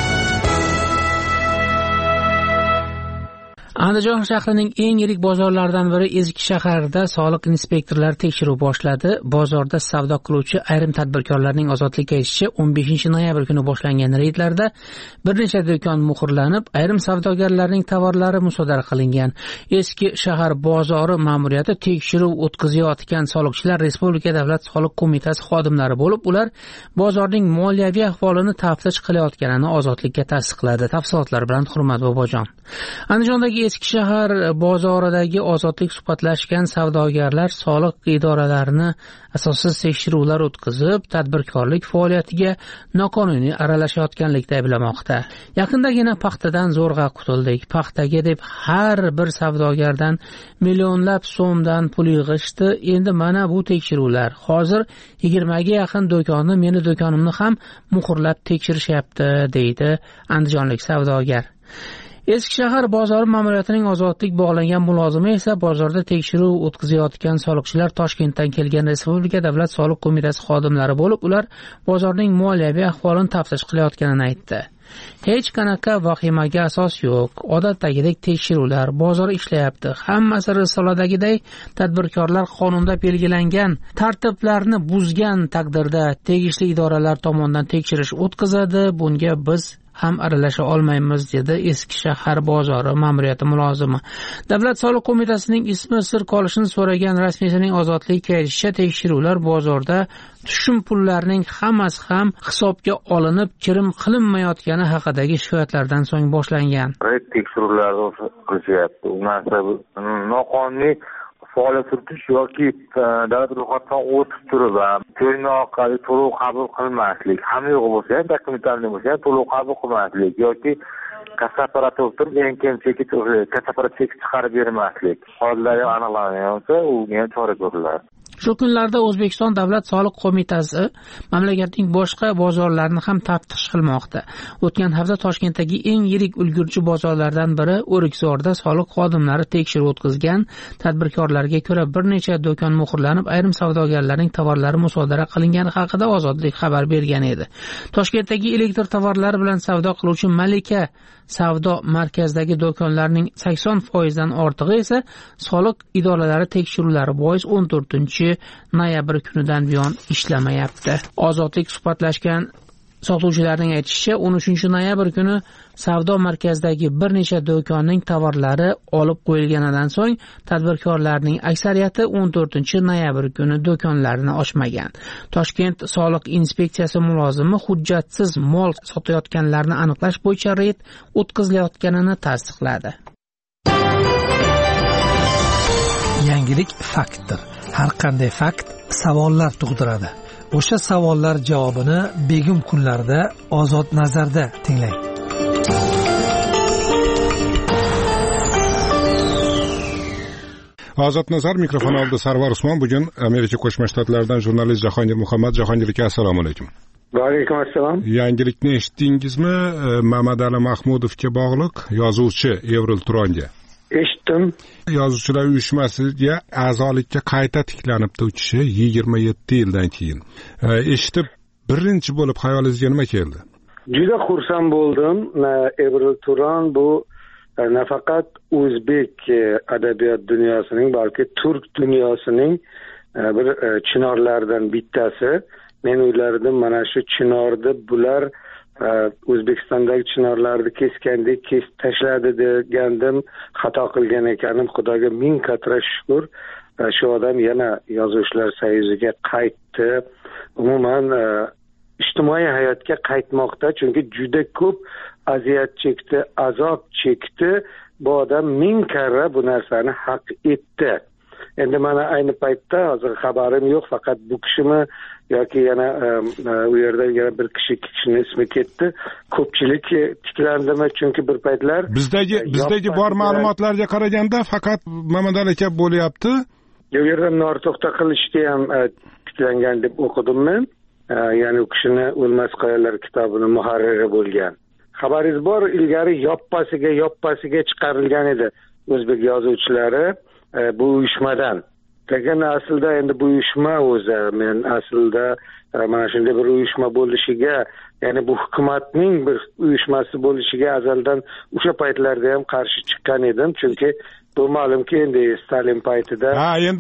Andijon shahrining eng yirik bozorlaridan biri Ezgi shaharida soliq inspektorlari tekshiruv boshladi. Bozorda savdo qiluvchi ayrim tadbirkorlarning ozodlikka aytishicha 15 noyabr kuni boshlangan reydlarda bir necha do'kon muhrlanib, ayrim savdogarlarning tovarlari musodara qilingan. Eski shahar bozori ma'muriyati tekshiruv o'tkazayotgan soliqchilar Respublika davlat soliq qo'mitasi xodimlari bo'lib, ular bozorning moliyaviy ahvolini taftish qilayotganini Ozodlikka tasdiqladi. Tafsilotlar bilan Hurmat Bobojon. Andijondagi Eski shahar bozoridagi ozodlik suhbatlashgan savdogarlar soliq idoralarini asossiz tekshiruvlar o'tkazib, tadbirkorlik faoliyatiga noqonuniy aralashayotganlikda ayblamoqda. Yaqindagina paxtadan zo'rg'a qutuldik. Paxtaga deb har bir savdogardan millionlab so'mdan pul yig'ishdi. Endi mana bu tekshiruvlar. Hozir 20 ga yaqin do'konni, meni do'konimni ham muhrlab tekshirishyapti, deydi andijonlik savdogar. Eski shahar bozori ma'muriyatining ozodlik bog'langan mulozimi esa bozorda tekshiruv o'tkazayotgan soliqchilar Toshkentdan kelgan Respublika davlat soliq qo'mitasi xodimlari bo'lib, ular bozorning moliyaviy ahvolini taftish qilayotganini aytdi. Hech qanaqa vahimaga asos yo'q. Odatdagidek tekshiruvlar, bozor ishlayapti. Hammasi risoladagiday tadbirkorlar qonunda belgilangan tartiblarni buzgan taqdirda tegishli idoralar tomonidan tekshirish o'tkazadi. Bunga biz ham aralasha olmaymiz, dedi Eski shahar bozori ma'muriyati mulozimi. Davlat soliq qo'mitasining ismi sir qolishini so'ragan rasmiysining Ozodlikka aytishicha, tekshiruvlar bozorda tushum pullarining hammasi ham hisobga olinib, kirim qilinmayotgani haqidagi shikoyatlardan so'ng boshlangan. Tekshiruvlarni qilishyapti. U narsa noqonuniy faoliyat yuritish yoki davlat ro'yxatidan o'tib turib to'yni orqali to'lov qabul qilmaslik, hamma yo'q bo'lsa ham, dokumentalniy bo'lsa ham to'lov qabul qilmaslik yoki kassa apparati o'tirib keyin kassa apparat chek chiqarib bermaslik holatlari aniqlansa, unga ham chora ko'riladi. Shu kunlarda O'zbekiston Davlat soliq qo'mitasi mamlakatning boshqa bozorlarini ham taftish qilmoqda. O'tgan hafta Toshkentdagi eng yirik ulgurji bozorlardan biri O'rikzorda soliq xodimlari tekshiruv o'tkazgan. Tadbirkorlarga ko'ra bir necha do'kon muhrlanib, ayrim savdogarlarning tovarlari musodara qilingani haqida Ozodlik xabar bergan edi. Toshkentdagi elektr tovarlari bilan savdo qiluvchi Malika savdo markazidagi do'konlarning 80% dan ortig'i esa soliq idoralari tekshiruvlari bois 14 noyabr kunidan buyon ishlamayapti. Ozodlik suhbatlashgan sotuvchilarning aytishicha, 13 noyabr kuni savdo markazidagi bir necha do'konning tovarlari olib qo'yilganidan so'ng tadbirkorlarning aksariyati 14 noyabr kuni do'konlarini ochmagan. Toshkent soliq inspeksiyasi mulozimi hujjatsiz mol sotayotganlarni aniqlash bo'yicha reyd o'tkazilayotganini tasdiqladi. Yangilik faktdir. Har qanday fakt savollar tug'diradi. O'sha savollar javobini begim kunlarda Ozod nazarda tinglang. Ozod nazar mikrofon oldida Sarvar Usmon. Bugun Amerika Qo'shma Shtatlaridan jurnalist Jahongir Muhammad. Jahongir aka, assalomu alaykum. Va alaykum assalom. Yangilikni eshitdingizmi? Mamadali Mahmudovga bog'liq yozuvchi Evril Turonga. Eshitdim. Yozuvchilar uyushmasiga a'zolikka qayta tiklanibdi u kishi 27 yildan keyin. Eshitib birinchi bo'lib xayolingizga nima keldi? Juda xursand bo'ldim. Evril Turon bu nafaqat o'zbek adabiyot dunyosining, balki turk dunyosining bir chinorlaridan bittasi. Men o'ylardim, mana shu chinorni bular O'zbekistondagi chinorlarni kesgandek kesib tashladi degandim, xato qilgan ekanim. Xudoga ming qatra shukr, shu odam yana Yozuvchilar soyuziga qaytdi. Umuman ijtimoiy hayotga qaytmoqda, chunki juda ko'p aziyat chekdi, azob chekdi. Bu odam ming karra bu narsani haq etdi. Endi mana ayni paytda hozir xabarim yo'q, faqat bu kishimi yoki yana u yerda yana bir kishi, ikki kishini ismi ketdi. Ko'pchilik tiklandimi, chunki bir paytlar bizdagi bor ma'lumotlarga qaraganda faqat Mamadali aka bo'lyapti. U yerda Norto'xta qilishdi ham tiklangan deb o'qidim men. Ya'ni u kishini O'lmas qoyalar kitobining muharriri bo'lgan. Xabaringiz bor, ilgari yoppasiga chiqarilgan edi o'zbek yozuvchilari bu uyushmadan. Lekin aslida endi bu uyushma o'zi, men aslida mana shunday bir uyushma bo'lishiga, ya'ni bu hukumatning bir uyushmasi bo'lishiga azaldan o'sha paytlarda ham qarshi chiqqan edim, chunki bu ma'lumki endi Stalin paytida endi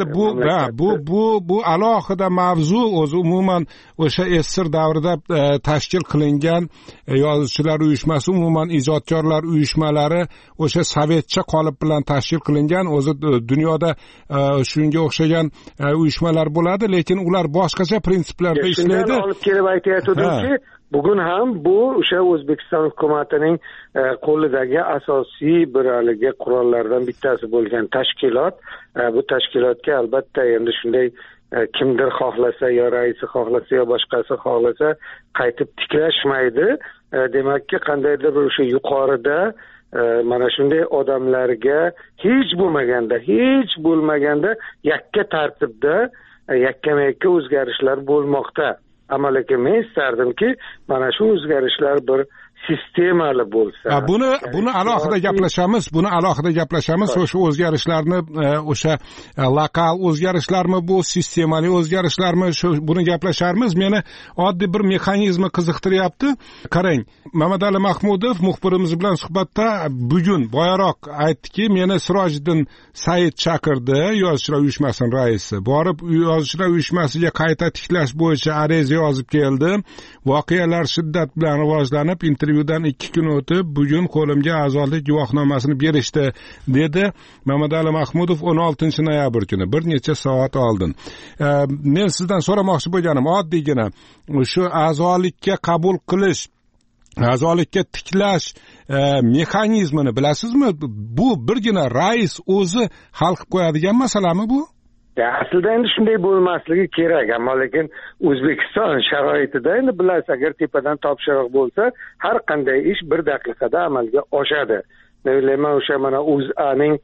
bu alohida mavzu. O'zi umuman o'sha SSR davrida tashkil qilingan yozuvchilar uyushmasi, umuman ijodkorlar uyushmalari o'sha sovetcha qolip bilan tashkil qilingan. O'zi dunyoda shunga o'xshagan uyushmalar bo'ladi, lekin ular boshqacha prinsiplarda ishlaydi. Olib kelib aytayotdimki, bugun ham bu o'sha O'zbekiston hukumatining qo'lidagi asosiy bir haligi qurollardan bittasi bo'lgan tashkilot. Bu tashkilotga albatta endi shunday kimdir xohlasa, yo raisi xohlasa, yo boshqasi xohlasa qaytib tiklashmaydi. Demakki, qandaydir bir o'sha yuqorida mana shunday odamlarga hech bo'lmaganda yakka tartibda yakkama-yakka o'zgarishlar bo'lmoqda. Ammo lekin men istardimki, mana shu o'zgarishlar bir sistemali bo'lsa. Buni alohida gaplashamiz. O'sha o'zgarishlarni, o'sha lokal o'zgarishlarmi, bu sistemali o'zgarishlarmi, buni gaplasharmiz. Meni oddiy bir mexanizmi qiziqtiryapti. Qarang, Mamadali Mahmudov muxbirimiz bilan suhbatda bugun boyaroq aytdiki, meni Sirojiddin Said chaqirdi, Yozuvchilar uyushmasining raisi. Borib Yozuvchilar uyushmasiga qayta tiklash bo'yicha ariza yozib keldi. Voqealar shiddat bilan rivojlanib, intervyudan 2 kun o'tib, bugun qo'limga a'zolik guvohnomasini berishdi, dedi Mamadali Mahmudov 16 noyabr kuni, bir necha soat oldin. Men sizdan so'ramoqchi bo'lganim oddiygina shu a'zolikka qabul qilish, a'zolikka tiklash mexanizmini bilasizmi? Bu birgina rais o'zi hal qilib qo'yadigan masalami bu? Aslida endi shunday bo'lmasligi kerak, ammo lekin O'zbekiston sharoitida endi bilasiz, agar tepadan topshiriq bo'lsa, har qanday ish 1 daqiqada amalga oshadi. Men o'ylayman, o'sha mana O'zAning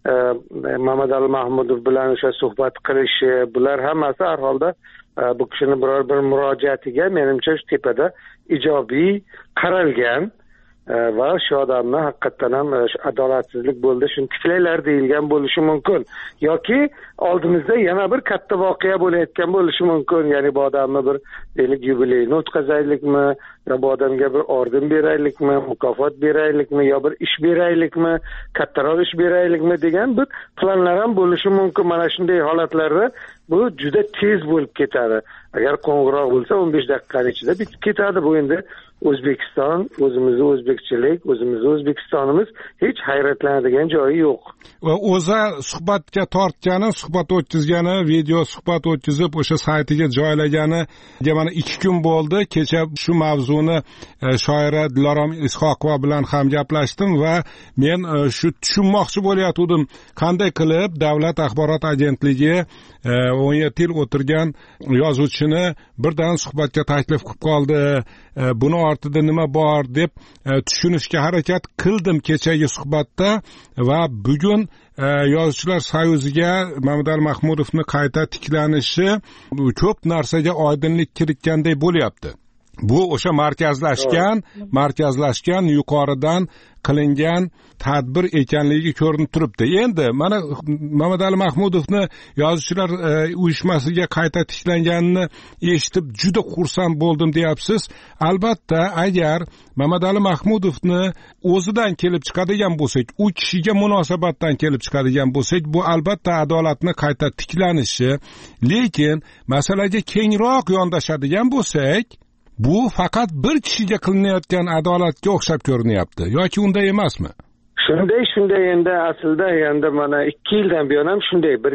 Mamadali Mahmudov bilan o'sha suhbat qilishi, bular hammasi har holda bu kishini biror bir murojaatiga menimcha shu tepada ijobiy qaralgan va shu odamni haqiqatdan ham adolatsizlik bo'ldi, shuni tiklaylar deyilgan bo'lishi mumkin, yoki oldimizda yana bir katta voqea bo'layotgan bo'lishi mumkin. Ya'ni bu odamni bir deylik yubileyini o'tkazaylikmi, yo bu odamga bir orden beraylikmi, mukofot beraylikmi, yo bir ish beraylikmi, kattaroq ish beraylikmi degan bir planlar ham bo'lishi mumkin. Mana shunday holatlarda bu juda tez bo'lib ketadi. Agar qo'ng'iroq bo'lsa 15 daqiqaning ichida bitib ketadi. Bu endi O'zbekiston, o'zimizni o'zbekchilik, o'zimizni O'zbekistonimiz, hech hayratlanadigan joyi yo'q. Va o'za suhbatga tortgani, suhbat o'tkazgani, video suhbat o'tkazib o'sha saytiga joylaganiga mana 2 kun bo'ldi. Kecha shu mavzuni shoira Dilorom Ishoqova bilan ham gaplashdim va men shu tushunmoqchi bo'layotgandim, qanday qilib davlat axborot agentligi 17 yil o'tirgan yozuvchini birdan suhbatga taklif qilib qoldi. Buni ortida nima bor deb tushunishga harakat qildim kechagi suhbatda va bugun Yozuvchilar soyuziga Mamadali Mahmudovni qayta tiklanishi ko'p narsaga oydinlik kiritganday bo'lyapti. Bu o'sha markazlashgan yuqoridan qilingan tadbir ekanligi ko'rinib turibdi. Endi mana Mamadali Mahmudovni Yozuvchilar uyushmasiga qayta tiklanganini eshitib juda xursand bo'ldim deyapsiz. Albatta, agar Mamadali Mahmudovni o'zidan kelib chiqadigan bo'lsak, u kishiga munosabatdan kelib chiqadigan bo'lsak, bu albatta adolatni qayta tiklanishi. Lekin masalaga kengroq yondashadigan bo'lsak, bu faqat bir kishiga qilinayotgan adolatga o'xshab ko'rinyapti yoki unday emasmi? Shunday endi aslida endi mana 2 yildan buyon ham shunday bir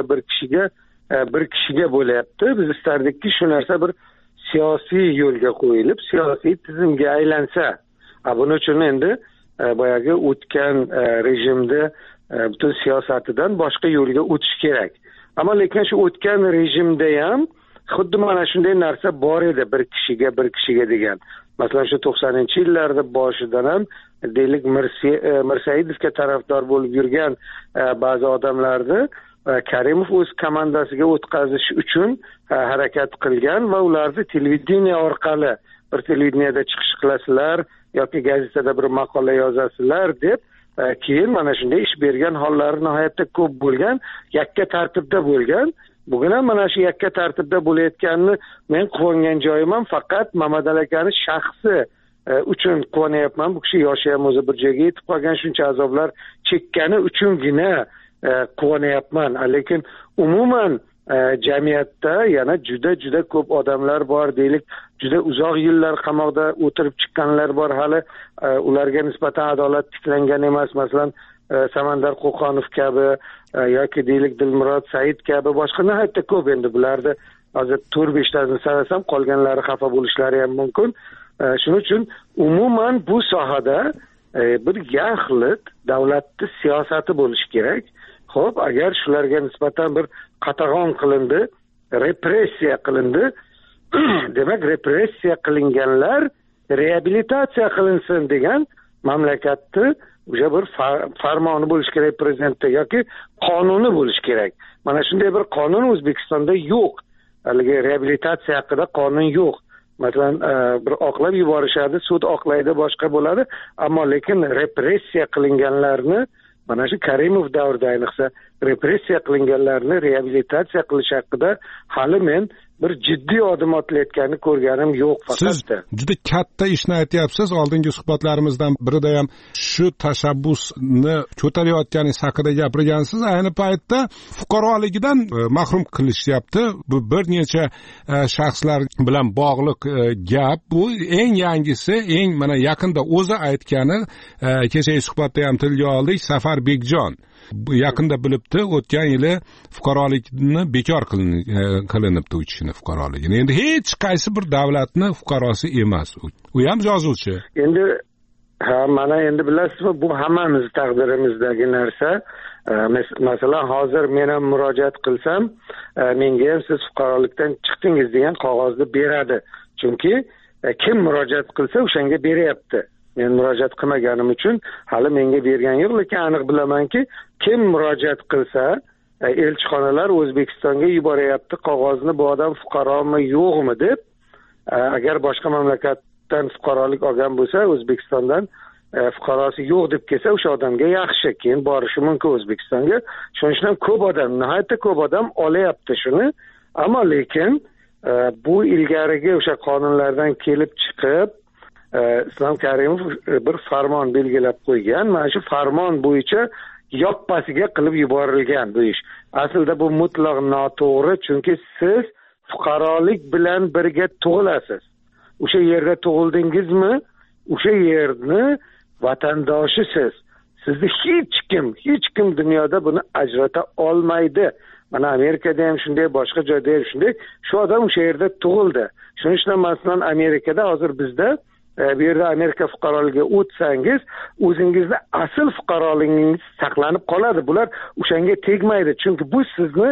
kishiga bo'lyapti. Biz istardikki shu narsa bir siyosiy yo'lga qo'yilib, siyosiy tizimga aylansa. Buning uchun endi boyagi o'tgan rejimda butun siyosatidan boshqa yo'lga o'tish kerak. Ammo lekin shu o'tgan rejimda ham xuddi mana shunday narsa bor edi, bir kishiga degan. Masalan, shu 90-yillarda boshidan ham deylik Mirsaidovga tarafdor bo'lib yurgan ba'zi odamlarni Karimov o'z komandasiga o'tkazish uchun harakat qilgan va ularni televideniya orqali bir televideniyada chiqish qilasizlar yoki gazetada bir maqola yozasizlar deb keyin mana shunday ish bergan hollari nihoyatda ko'p bo'lgan, yakka tartibda bo'lgan. Bugun ham mana shu yakka tartibda bo'layotganini men quvongan joyim ham faqat Mamad akani shaxsi uchun quvonyapman. Bu kishi yoshi ham o'zi bir joyga yetib qolgan, shuncha azoblar chekkani uchungina quvonyapman. Lekin umuman jamiyatda yana juda ko'p odamlar bor, deylik, juda uzoq yillar qamoqda o'tirib chiqqanlar bor, hali ularga nisbatan adolat tiklangan emas. Masalan, Samandar Qo'qonov kabi yoki deylik Dilmurod Said kabi boshqa nihoyatda ko'p. Endi bularni hozir 4-5 tasini sanasam qolganlari xafa bo'lishlari ham mumkin. Shuning uchun umuman bu sohada bir yaxlit davlatni siyosati bo'lishi kerak. Xo'p, agar shularga nisbatan bir qatag'on qilindi, repressiya qilindi, demak repressiya qilinganlar reabilitatsiya qilinsin degan mamlakatni o'sha bir farmoni bo'lishi kerak prezidentda yoki qonuni bo'lishi kerak. Mana shunday bir qonun O'zbekistonda yo'q. Haligi reabilitatsiya haqida qonun yo'q. Masalan, bir oqlab yuborishadi, sud oqlaydi, boshqa bo'ladi, ammo lekin repressiya qilinganlarni mana shu Karimov davrida ayniqsa repressiya qilinganlarni reabilitatsiya qilish haqida hali men bir jiddiy odim otilayotganini ko'rganim yo'q. Siz juda katta ishni aytyapsiz. Oldingi suhbatlarimizdan birida ham shu tashabbusni ko'tarayotganingiz haqida gapirgansiz. Ayni paytda fuqaroligidan mahrum qilishyapti. Bu bir necha shaxslar bilan bog'liq gap. Bu eng yangisi, eng mana yaqinda o'zi aytgani, kechagi suhbatda ham tilga oldik, Safar Bekjon. Bu yaqinda bilibdi, o'tgan yili fuqarolikni bekor qilinibdi, u kishini fuqaroligini. Endi hech qaysi bir davlatni fuqarosi emas. U ham yozuvchi. Endi mana endi bilasizmi, bu hammamiz taqdirimizdagi narsa. Masalan, hozir men ham murojaat qilsam, menga ham siz fuqarolikdan chiqdingiz degan qog'ozni beradi. Chunki kim murojaat qilsa o'shanga beryapti. Men murojaat qilmaganim uchun hali menga bergan yo'q, lekin aniq bilamanki, kim murojaat qilsa, elchixonalar O'zbekistonga yuboryapti qog'ozni, bu odam fuqaromi yo'qmi deb. Agar boshqa mamlakatdan fuqarolik olgan bo'lsa, O'zbekistondan fuqarosi yo'q deb kelsa, o'sha odamga yaxshi, keyin borishi mumkin O'zbekistonga. Shuning uchun ko'p odam, nihoyatda ko'p odam olyapti shuni. Ammo lekin bu ilgarigi o'sha qonunlardan kelib chiqib Islom Karimov bir farmon belgilab qo'ygan. Mana shu farmon bo'yicha yoppasiga qilib yuborilgan bu ish. Aslida bu mutlaq noto'g'ri, chunki siz fuqarolik bilan birga tug'ilasiz. O'sha yerda tug'ildingizmi, o'sha yerni vatandoshisiz. Sizni hech kim dunyoda buni ajrata olmaydi. Mana Amerikada ham shunday, boshqa joyda ham shunday. Shu odam o'sha yerda tug'ildi. Shuning uchun masalan Amerikada hozir bizda bu yerda Amerika fuqaroligiga o'tsangiz, o'zingizni asl fuqaroligingiz saqlanib qoladi. Bular o'shanga tegmaydi. Chunki bu sizni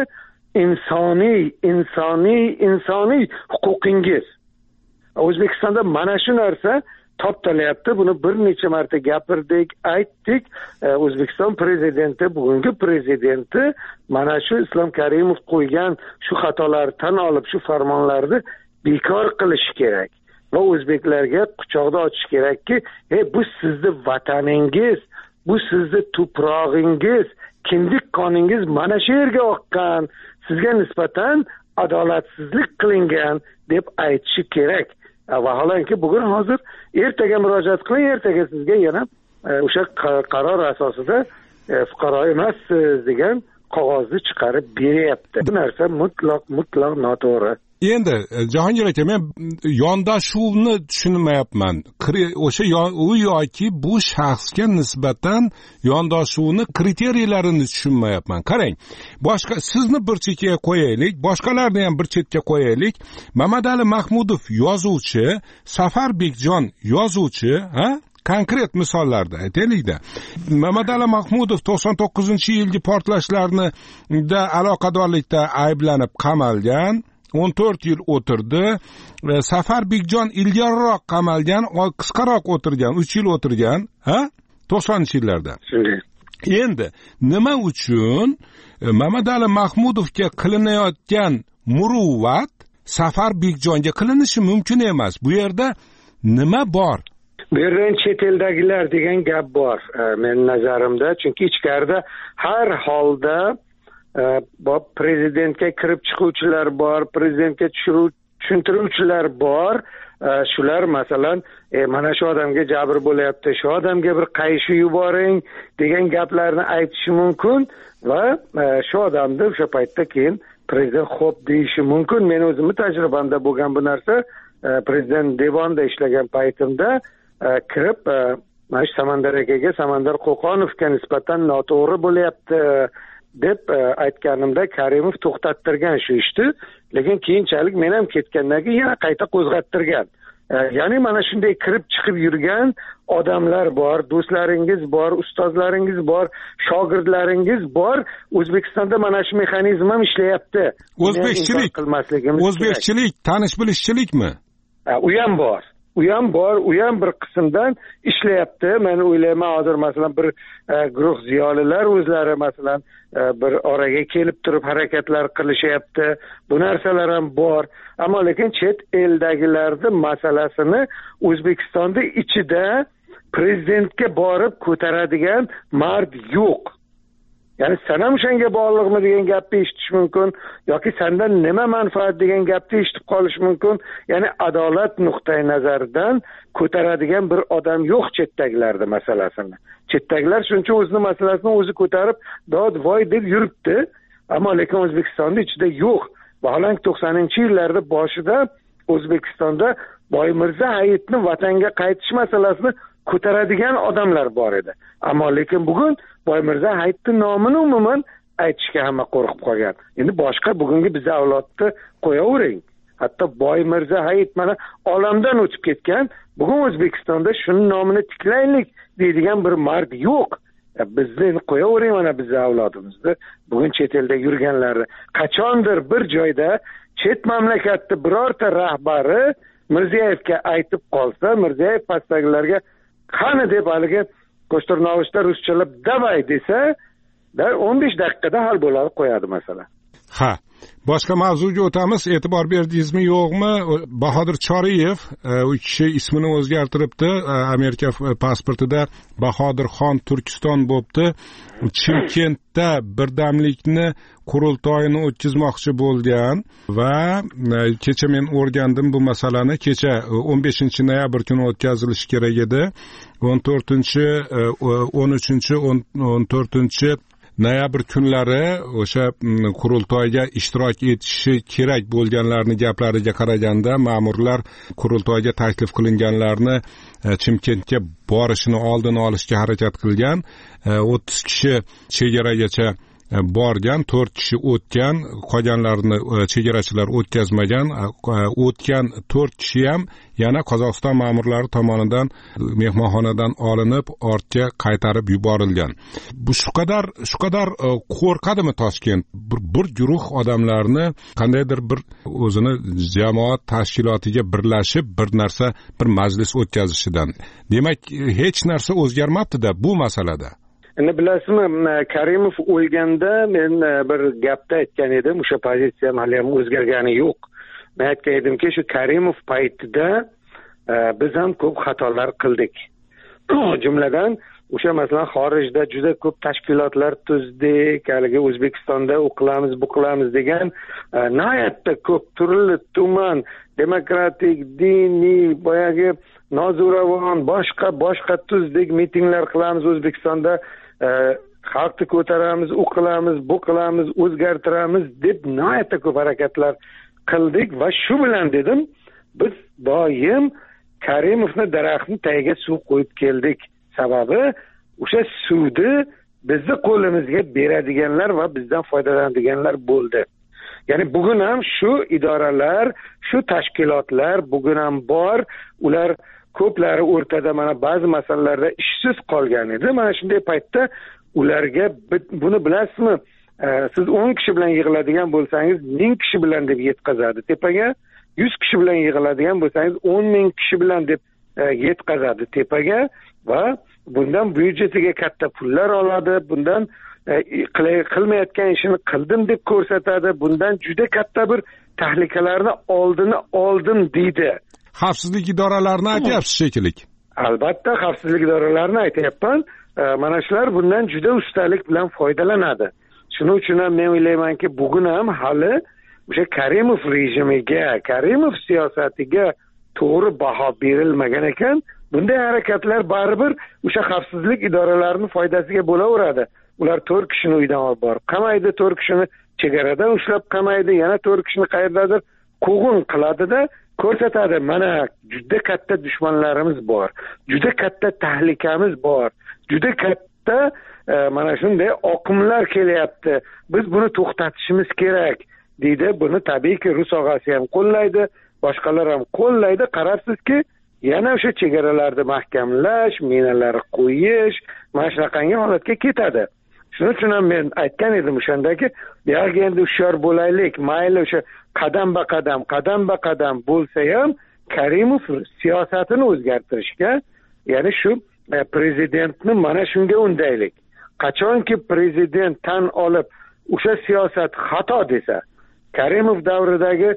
insoniy huquqingiz. O'zbekistonda mana shu narsa toptalyapti. Buni bir necha marta gapirdik, aytdik. O'zbekiston prezidenti, bugungi prezidenti mana shu Islom Karimov qo'ygan shu xatolarni tan olib, shu farmonlarni bekor qilish kerak. Va o'zbeklarga quchoqni ochish kerakki, bu sizni vataningiz, bu sizni tuprog'ingiz, kindik qoningiz mana shu yerga oqqan, sizga nisbatan adolatsizlik qilingan deb aytishi kerak. Vaholanki bugun hozir ertaga murojaat qiling, ertaga sizga yana o'sha qaror asosida fuqaro emassiz degan qog'ozni chiqarib beryapti. Bu narsa mutlaq noto'g'ri. Endi Jahongir aka, men yondashuvni tushunmayapman. O'sha u yoki bu shaxsga nisbatan yondashuvni kriteriyalarini tushunmayapman. Qarang, boshqa sizni bir chekkaga qo'yaylik, boshqalarni ham bir chetga qo'yaylik. Mamadali Mahmudov yozuvchi, Safarbekjon yozuvchi, konkret misollarda aytaylik-da. Mamadali Mahmudov 99-yilgi portlashlarida aloqadorlikda ayblanib qamalgan, 14 yil o'tirdi. Safarbekjon ilgariroq qamalgan, qisqaroq o'tirgan, 3 yil o'tirgan, 90-yillarda. Endi nima uchun Mamadali Mahmudovga qilinayotgan muruvvat Safarbekjonga qilinishi mumkin emas? Bu yerda nima bor? Bu yerdan chet eldagilar degan gap bor men nazarimda, chunki ichkarida har holda prezidentga kirib chiquvchilar bor, prezidentga tushuntiruvchilar bor. Shular masalan, mana shu odamga jabr bo'lyapti, shu odamga bir qayshi yuboring degan gaplarni aytishi mumkin va shu odamni o'sha paytda keyin prezident xo'p deyishi mumkin. Men o'zimni tajribamda bo'lgan bu narsa. Prezident devonda ishlagan paytimda kirib mana shu Samandar akaga, Samandar Qo'qonovga nisbatan noto'g'ri bo'lyapti deb aytganimda Karimov to'xtattirgan shu ishni, lekin keyinchalik men ham ketgandan keyin yana qayta qo'zg'attirgan. Ya'ni mana shunday kirib chiqib yurgan odamlar bor, do'stlaringiz bor, ustozlaringiz bor, shogirdlaringiz bor. O'zbekistonda mana shu mexanizm ham ishlayapti. O'zbekchilik, tanish bilishchilikmi? U ham bor. U ham bir qismdan ishlayapti. Men o'ylayman, hozir masalan bir guruh ziyolilar o'zlari masalan bir oraga kelib turib harakatlar qilishyapti. Bu narsalar ham bor. Ammo lekin chet eldagilarning masalasini O'zbekistonda ichida prezidentga borib ko'taradigan mard yo'q. Ya'ni sen ham o'shanga bog'liqmi degan gapni eshitish mumkin yoki sendan nima manfaat degan gapni eshitib qolish mumkin. Ya'ni adolat nuqtai nazaridan ko'taradigan bir odam yo'q chetdagilarning masalasini. Chetdagilar shuncha o'zining masalasini o'zi ko'tarib dod voy deb yuribdi. Ammo lekin O'zbekistonning ichida yo'q. Vaholanki 90-yillarda boshida O'zbekistonda Boymirza Hayitning vatanga qaytish masalasini ko'taradigan odamlar bor edi. Ammo lekin bugun Boymirza Hayitning nomini umuman aytishga hamma qo'rqib qolgan. Endi boshqa bugungi biz avlodni qo'yavering. Hatto Boymirza Hayit mana olamdan o'tib ketgan, bugun O'zbekistonda shuning nomini tiklaylik deydigan bir mard yo'q. Bizni qo'yavering mana biz avlodimizni. Bugun chet elda yurganlarni qachondir bir joyda chet mamlakatda birorta rahbari Mirziyoyevga aytib qolsa, Mirziyoyev pastdagilarga qani deb haligi qo'shtirnovushda ruschalab davay desa, 15 daqiqada hal bo'lib qo'yadi masala. Boshqa mavzuga o'tamiz. E'tibor berdingizmi yo'qmi? Bahodir Choriyev, u kishi ismini o'zgartiribdi. Amerika pasportida Bahodirxon Turkiston bo'libdi. Chimkentda birdamlikni qurultoyini o'tkazmoqchi bo'lgan va kecha men o'rgandim bu masalani. Kecha 15 noyabr kuni o'tkazilishi kerak edi. 13-14 noyabr kunlari o'sha qurultoyga ishtirok etishi kerak bo'lganlarni gaplariga qaraganda ma'murlar qurultoyga taklif qilinganlarni Chimkentga borishini oldini olishga harakat qilgan. 30 kishi chegaragacha borgan, 4 kishi o'tgan, qolganlarni chegarachilar o'tkazmagan. O'tgan 4 kishi ham yana Qozog'iston ma'murlari tomonidan mehmonxonadan olinib, ortga qaytarib yuborilgan. Bu shu qadar qo'rqadimi Toshkent? Bir guruh odamlarni qandaydir bir o'zini jamoat tashkilotiga birlashib bir majlis o'tkazishidan. Demak, hech narsa o'zgarmabdi-da bu masalada. Endi bilasizmi, Karimov o'lganda men bir gapda aytgan edim, o'sha pozitsiyam hali ham o'zgargani yo'q. Men aytgan edimki, shu Karimov paytida biz ham ko'p xatolar qildik. Jumladan o'sha masalan xorijda juda ko'p tashkilotlar tuzdik, haligi O'zbekistonda u qilamiz, bu qilamiz degan nihoyatda ko'p turli tuman demokratik, diniy, boyagi nozo'ravon boshqa tuzdik mitinglar qilamiz O'zbekistonda. xalqni ko'taramiz, u qilamiz, bu qilamiz, o'zgartiramiz deb nihoyatda ko'p harakatlar qildik va shu bilan dedim, biz doim Karimovni daraxtni tagiga suv qo'yib keldik. Sababi o'sha suvni bizni qo'limizga beradiganlar va bizdan foydalanadiganlar bo'ldi. Ya'ni bugun ham shu idoralar, shu tashkilotlar bugun ham bor. Ular ko'plari o'rtada mana ba'zi masalalarda ishsiz qolgan edi. Mana shunday paytda ularga buni bilasizmi? Siz 10 kishi bilan yig'iladigan bo'lsangiz 1000 kishi bilan deb yetkazadi. Tepaga 100 kishi bilan yig'iladigan bo'lsangiz 10,000 kishi bilan deb yetkazadi tepaga va bundan byudjetiga katta pullar oladi. Bundan qilmayotgan ishini qildim deb ko'rsatadi. Bundan juda katta bir tahlikalarni oldini oldim deydi. Xavfsizlik idoralarini aytyapsiz shekilli. Albatta xavfsizlik idoralarini aytyapman. Mana shular bundan juda ustalik bilan foydalanadi. Shuning uchun ham men o'ylaymanki, bugun ham hali o'sha Karimov rejimiga, Karimov siyosatiga to'g'ri baho berilmagan ekan. Bunday harakatlar baribir o'sha xavfsizlik idoralarining foydasiga bo'laveradi. Ular 4 kishini uydan olib borib qamaydi, 4 kishini chegaradan ushlab qamaydi, yana 4 kishini qayerdadir quvg'in qiladida ko'rsatadi. Mana juda katta dushmanlarimiz bor, juda katta tahlikamiz bor, juda katta mana shunday oqimlar kelyapti. Biz buni to'xtatishimiz kerak deydi. Buni tabiiyki Rus og'asi ham qo'llaydi, boshqalar ham qo'llaydi. Qarabsizki, yana o'sha chegaralarni mahkamlash, minalarni qo'yish, mana shunaqangi holatga ketadi. Shuning uchun ham men aytgan edim o'shandagi, yo'q endi hushyor bo'laylik, mayli o'sha qadam qadam bo'lsa ham Karimov siyosatini o'zgartirishga, ya'ni shu prezidentni mana shunga undaylik. Qachonki prezident tan olib o'sha siyosat xato desa, Karimov davridagi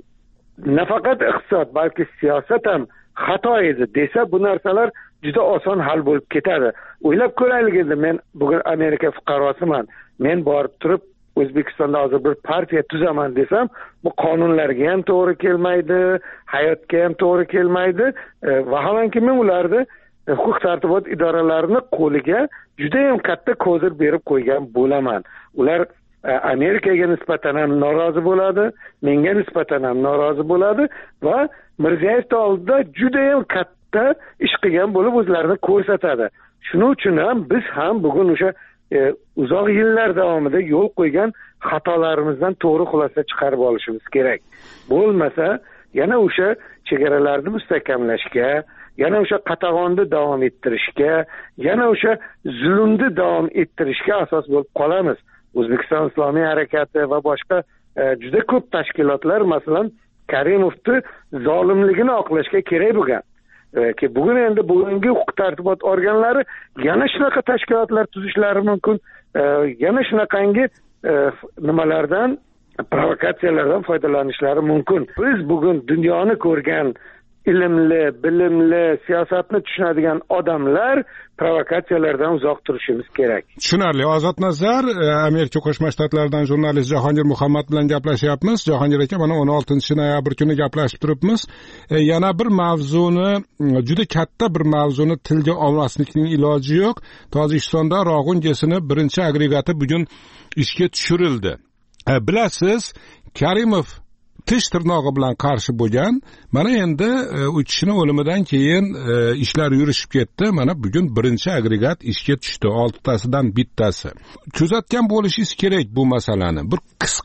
nafaqat iqtisod, balki siyosat ham xato edi desa, bu narsalar juda oson hal bo'lib ketadi. O'ylab ko'raylik endi, men bugun Amerika fuqarosiman. Men borib turib O'zbekistonda hozir bir partiya tuzaman desam, bu qonunlarga ham to'g'ri kelmaydi, hayotga ham to'g'ri kelmaydi. Vaholanki men ularni huquq tartibot idoralarini qo'liga juda ham katta kozir berib qo'ygan bo'laman. Ular Amerikaga nisbatan ham norozi bo'ladi, menga nisbatan ham norozi bo'ladi va Mirziyoyev oldida juda ham katta ish qilgan bo'lib o'zlarini ko'rsatadi. Shuning uchun ham biz ham bugun o'sha uzoq yillar davomida yo'l qo'ygan xatolarimizdan to'g'ri xulosa chiqarib olishimiz kerak. Bo'lmasa yana o'sha chegaralarni mustahkamlashga, yana o'sha qatag'onni davom ettirishga, yana o'sha zulmni davom ettirishga asos bo'lib qolamiz. O'zbekiston Islomiy harakati va boshqa juda ko'p tashkilotlar masalan Karimovni zolimligini oqlashga kerak bo'lgan. Ki bugun endi bugungi huquq tartibot organlari yana shunaqa tashkilotlar tuzishlari mumkin, yana shunaqangi nimalardan, provokatsiyalardan foydalanishlari mumkin. Biz bugun dunyoni ko'rgan ilmli, bilimli, siyosatni tushunadigan odamlar provokatsiyalardan uzoq turishimiz kerak. Tushunarli. Ozod Nazar, Amerika Qo'shma Shtatlaridan jurnalist Jahongir Muhammad bilan gaplashyapmiz. Jahongir aka, mana 16 noyabr kuni gaplashib turibmiz. Yana bir mavzuni, juda katta bir mavzuni tilga olmaslikning iloji yo'q. Tojikistonda Rog'un GESini birinchi agregati bugun ishga tushirildi. Bilasiz, Karimov tish tirnog'i bilan qarshi bo'lgan. Mana endi u kishining o'limidan keyin ishlar yurishib ketdi. Mana bugun birinchi agregat ishga tushdi, 6 tasidan bittasi. Kuzatgan bo'lishingiz kerak bu masalani. Bir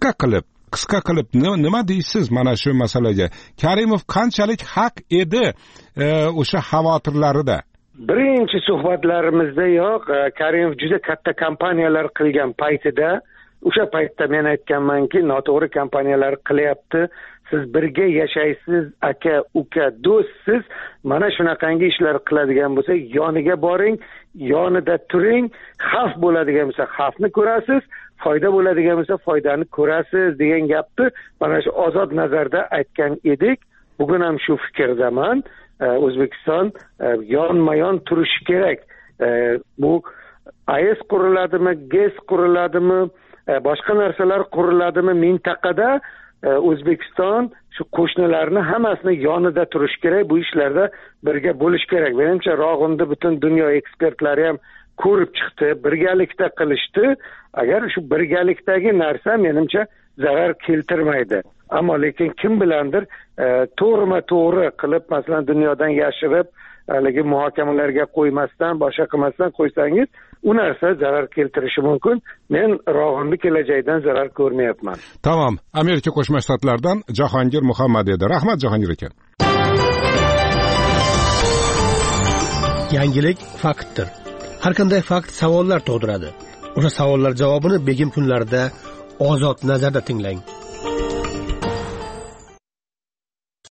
qisqa qilib nima deysiz mana shu masalaga? Karimov qanchalik haq edi o'sha xavotirlarida? Birinchi suhbatlarimizda yo'q, Karimov juda katta kompaniyalar qilgan paytida, o'sha paytda men aytganmanki, noto'g'ri kompaniyalar qilyapti. Siz birga yashaysiz, aka, uka, do'stsiz. Mana shunaqangi ishlar qiladigan bo'lsa, yoniga boring, yonida turing. Xavf bo'ladigan bo'lsa, xavfni ko'rasiz, foyda bo'ladigan bo'lsa, foydani ko'rasiz degan gapni mana shu Ozod Nazarda aytgan edik. Bugun ham shu fikrdaman. O'zbekiston yonma-yon turishi kerak. Bu AES quriladimi, GES quriladimi, boshqa narsalar quriladimi mintaqada, O'zbekiston shu qo'shnilarni hammasini yonida turish kerak, bu ishlarda birga bo'lish kerak. Menimcha Rog'unda butun dunyo ekspertlari ham ko'rib chiqdi, birgalikda qilishdi. Agar shu birgalikdagi narsa menimcha zarar keltirmaydi. Ammo lekin kim bilandir to'g'rima-to'g'ri qilib, masalan, dunyodan yashirib, haligi muhokamalarga qo'ymasdan, boshqa qilmasdan qo'ysangiz, u narsa zarar keltirishi mumkin. Men rog'imni kelajakdan zarar ko'rmayapman. Tamam. Amerika Qo'shma Shtatlaridan Jahongir Muhammad edi. Rahmat Jahongir aka. Yangilik faktdir. Har qanday fakt savollar tug'diradi. O'sha savollar javobini Begim kunlarida Ozod nazarda tinglang.